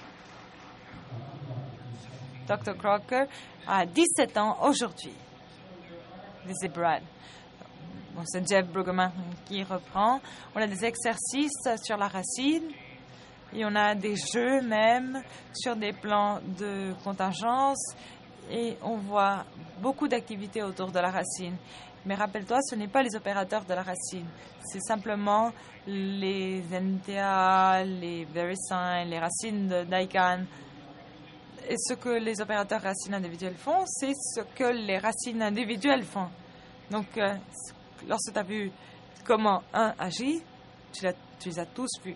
docteur Crocker a dix-sept ans aujourd'hui, disait Brad. Bon, c'est Jeff Brugman qui reprend. On a des exercices sur la racine et on a des jeux même sur des plans de contingence et on voit beaucoup d'activités autour de la racine. Mais rappelle-toi, ce n'est pas les opérateurs de la racine. C'est simplement les N T A, les VeriSign, les racines d'I C A N. Et ce que les opérateurs racines individuelles font, c'est ce que les racines individuelles font. Donc, euh, lorsque tu as vu comment un agit, tu, tu les as tous vus.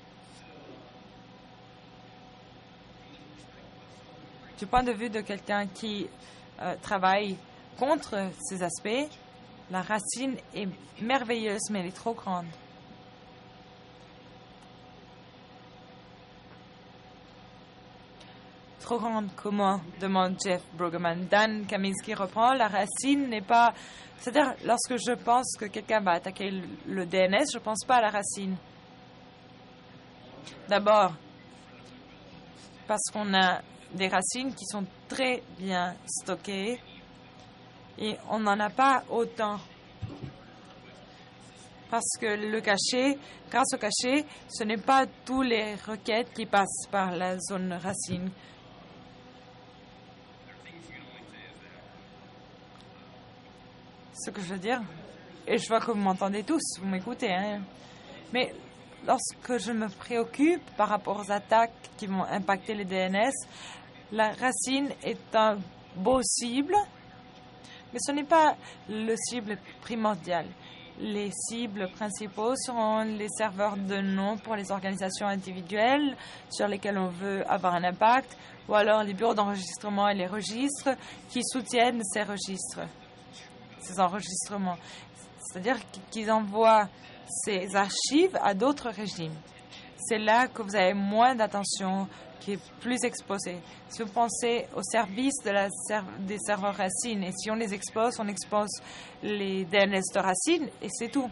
Du point de vue de quelqu'un qui euh, travaille contre ces aspects, la racine est merveilleuse, mais elle est trop grande. trop grande. Comment? Demande Jeff Brueggemann. Dan Kaminsky reprend. La racine n'est pas... C'est-à-dire, lorsque je pense que quelqu'un va attaquer le D N S, je ne pense pas à la racine. D'abord, parce qu'on a des racines qui sont très bien stockées et on n'en a pas autant. Parce que le cachet, grâce au cachet, ce n'est pas tous les requêtes qui passent par la zone racine. Ce que je veux dire, et je vois que vous m'entendez tous, vous m'écoutez, hein. Mais lorsque je me préoccupe par rapport aux attaques qui vont impacter les D N S, la racine est un beau cible, mais ce n'est pas le cible primordial. Les cibles principaux seront les serveurs de nom pour les organisations individuelles sur lesquelles on veut avoir un impact, ou alors les bureaux d'enregistrement et les registres qui soutiennent ces registres, ces enregistrements. C'est-à-dire qu'ils envoient ces archives à d'autres régimes. C'est là que vous avez moins d'attention, qui est plus exposée. Si vous pensez au service de la serv- des serveurs racines, et si on les expose, on expose les D N S de racines, et c'est tout.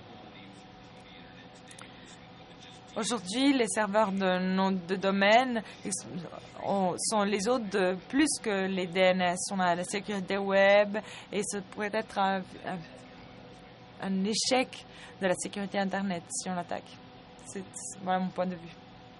Aujourd'hui, les serveurs de nom de domaine sont les autres de plus que les D N S. On a la sécurité web, et ça pourrait être un, un, un échec de la sécurité Internet si on l'attaque. C'est voilà mon point de vue.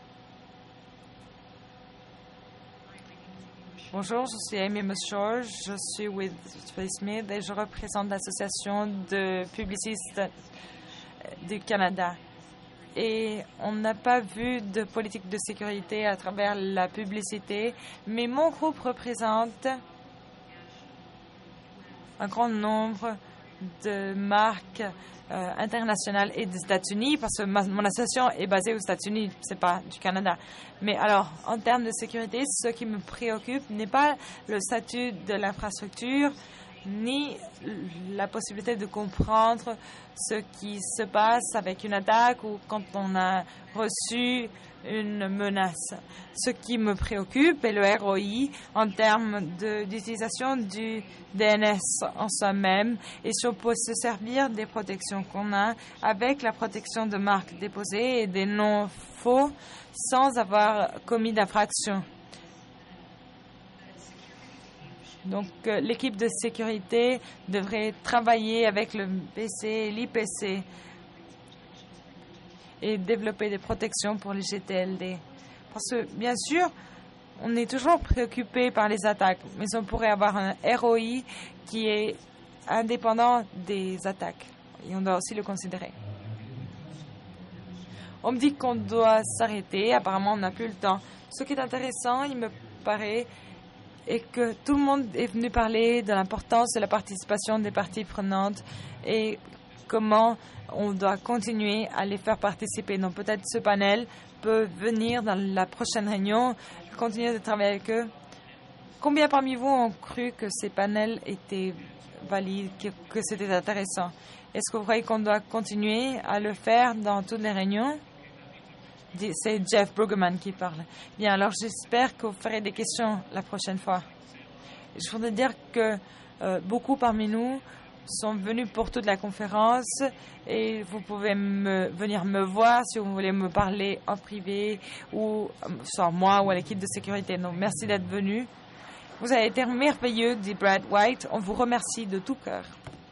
Bonjour, je suis Amy Mushaw, je suis with Smith et je représente l'association de publicistes du Canada. Et on n'a pas vu de politique de sécurité à travers la publicité, mais mon groupe représente un grand nombre de marques euh, internationales et des États-Unis, parce que ma, mon association est basée aux États-Unis, c'est pas du Canada. Mais alors, en termes de sécurité, ce qui me préoccupe n'est pas le statut de l'infrastructure, ni la possibilité de comprendre ce qui se passe avec une attaque ou quand on a reçu une menace. Ce qui me préoccupe est le R O I en termes d'utilisation du D N S en soi-même et si on peut se servir des protections qu'on a avec la protection de marques déposées et des noms faux sans avoir commis d'infraction. Donc, euh, l'équipe de sécurité devrait travailler avec le P C et l'I P C et développer des protections pour les G T L D. Parce que, bien sûr, on est toujours préoccupé par les attaques, mais on pourrait avoir un R O I qui est indépendant des attaques. Et on doit aussi le considérer. On me dit qu'on doit s'arrêter. Apparemment, on n'a plus le temps. Ce qui est intéressant, il me paraît, et que tout le monde est venu parler de l'importance de la participation des parties prenantes et comment on doit continuer à les faire participer. Donc peut-être ce panel peut venir dans la prochaine réunion, continuer de travailler avec eux. Combien parmi vous ont cru que ces panels étaient valides, que, que c'était intéressant? Est-ce que vous croyez qu'on doit continuer à le faire dans toutes les réunions? C'est Jeff Brueggemann qui parle. Bien, alors j'espère que vous ferez des questions la prochaine fois. Je voudrais dire que euh, beaucoup parmi nous sont venus pour toute la conférence et vous pouvez me, venir me voir si vous voulez me parler en privé ou soit moi ou à l'équipe de sécurité. Donc, merci d'être venu. Vous avez été merveilleux, dit Brad White. On vous remercie de tout cœur.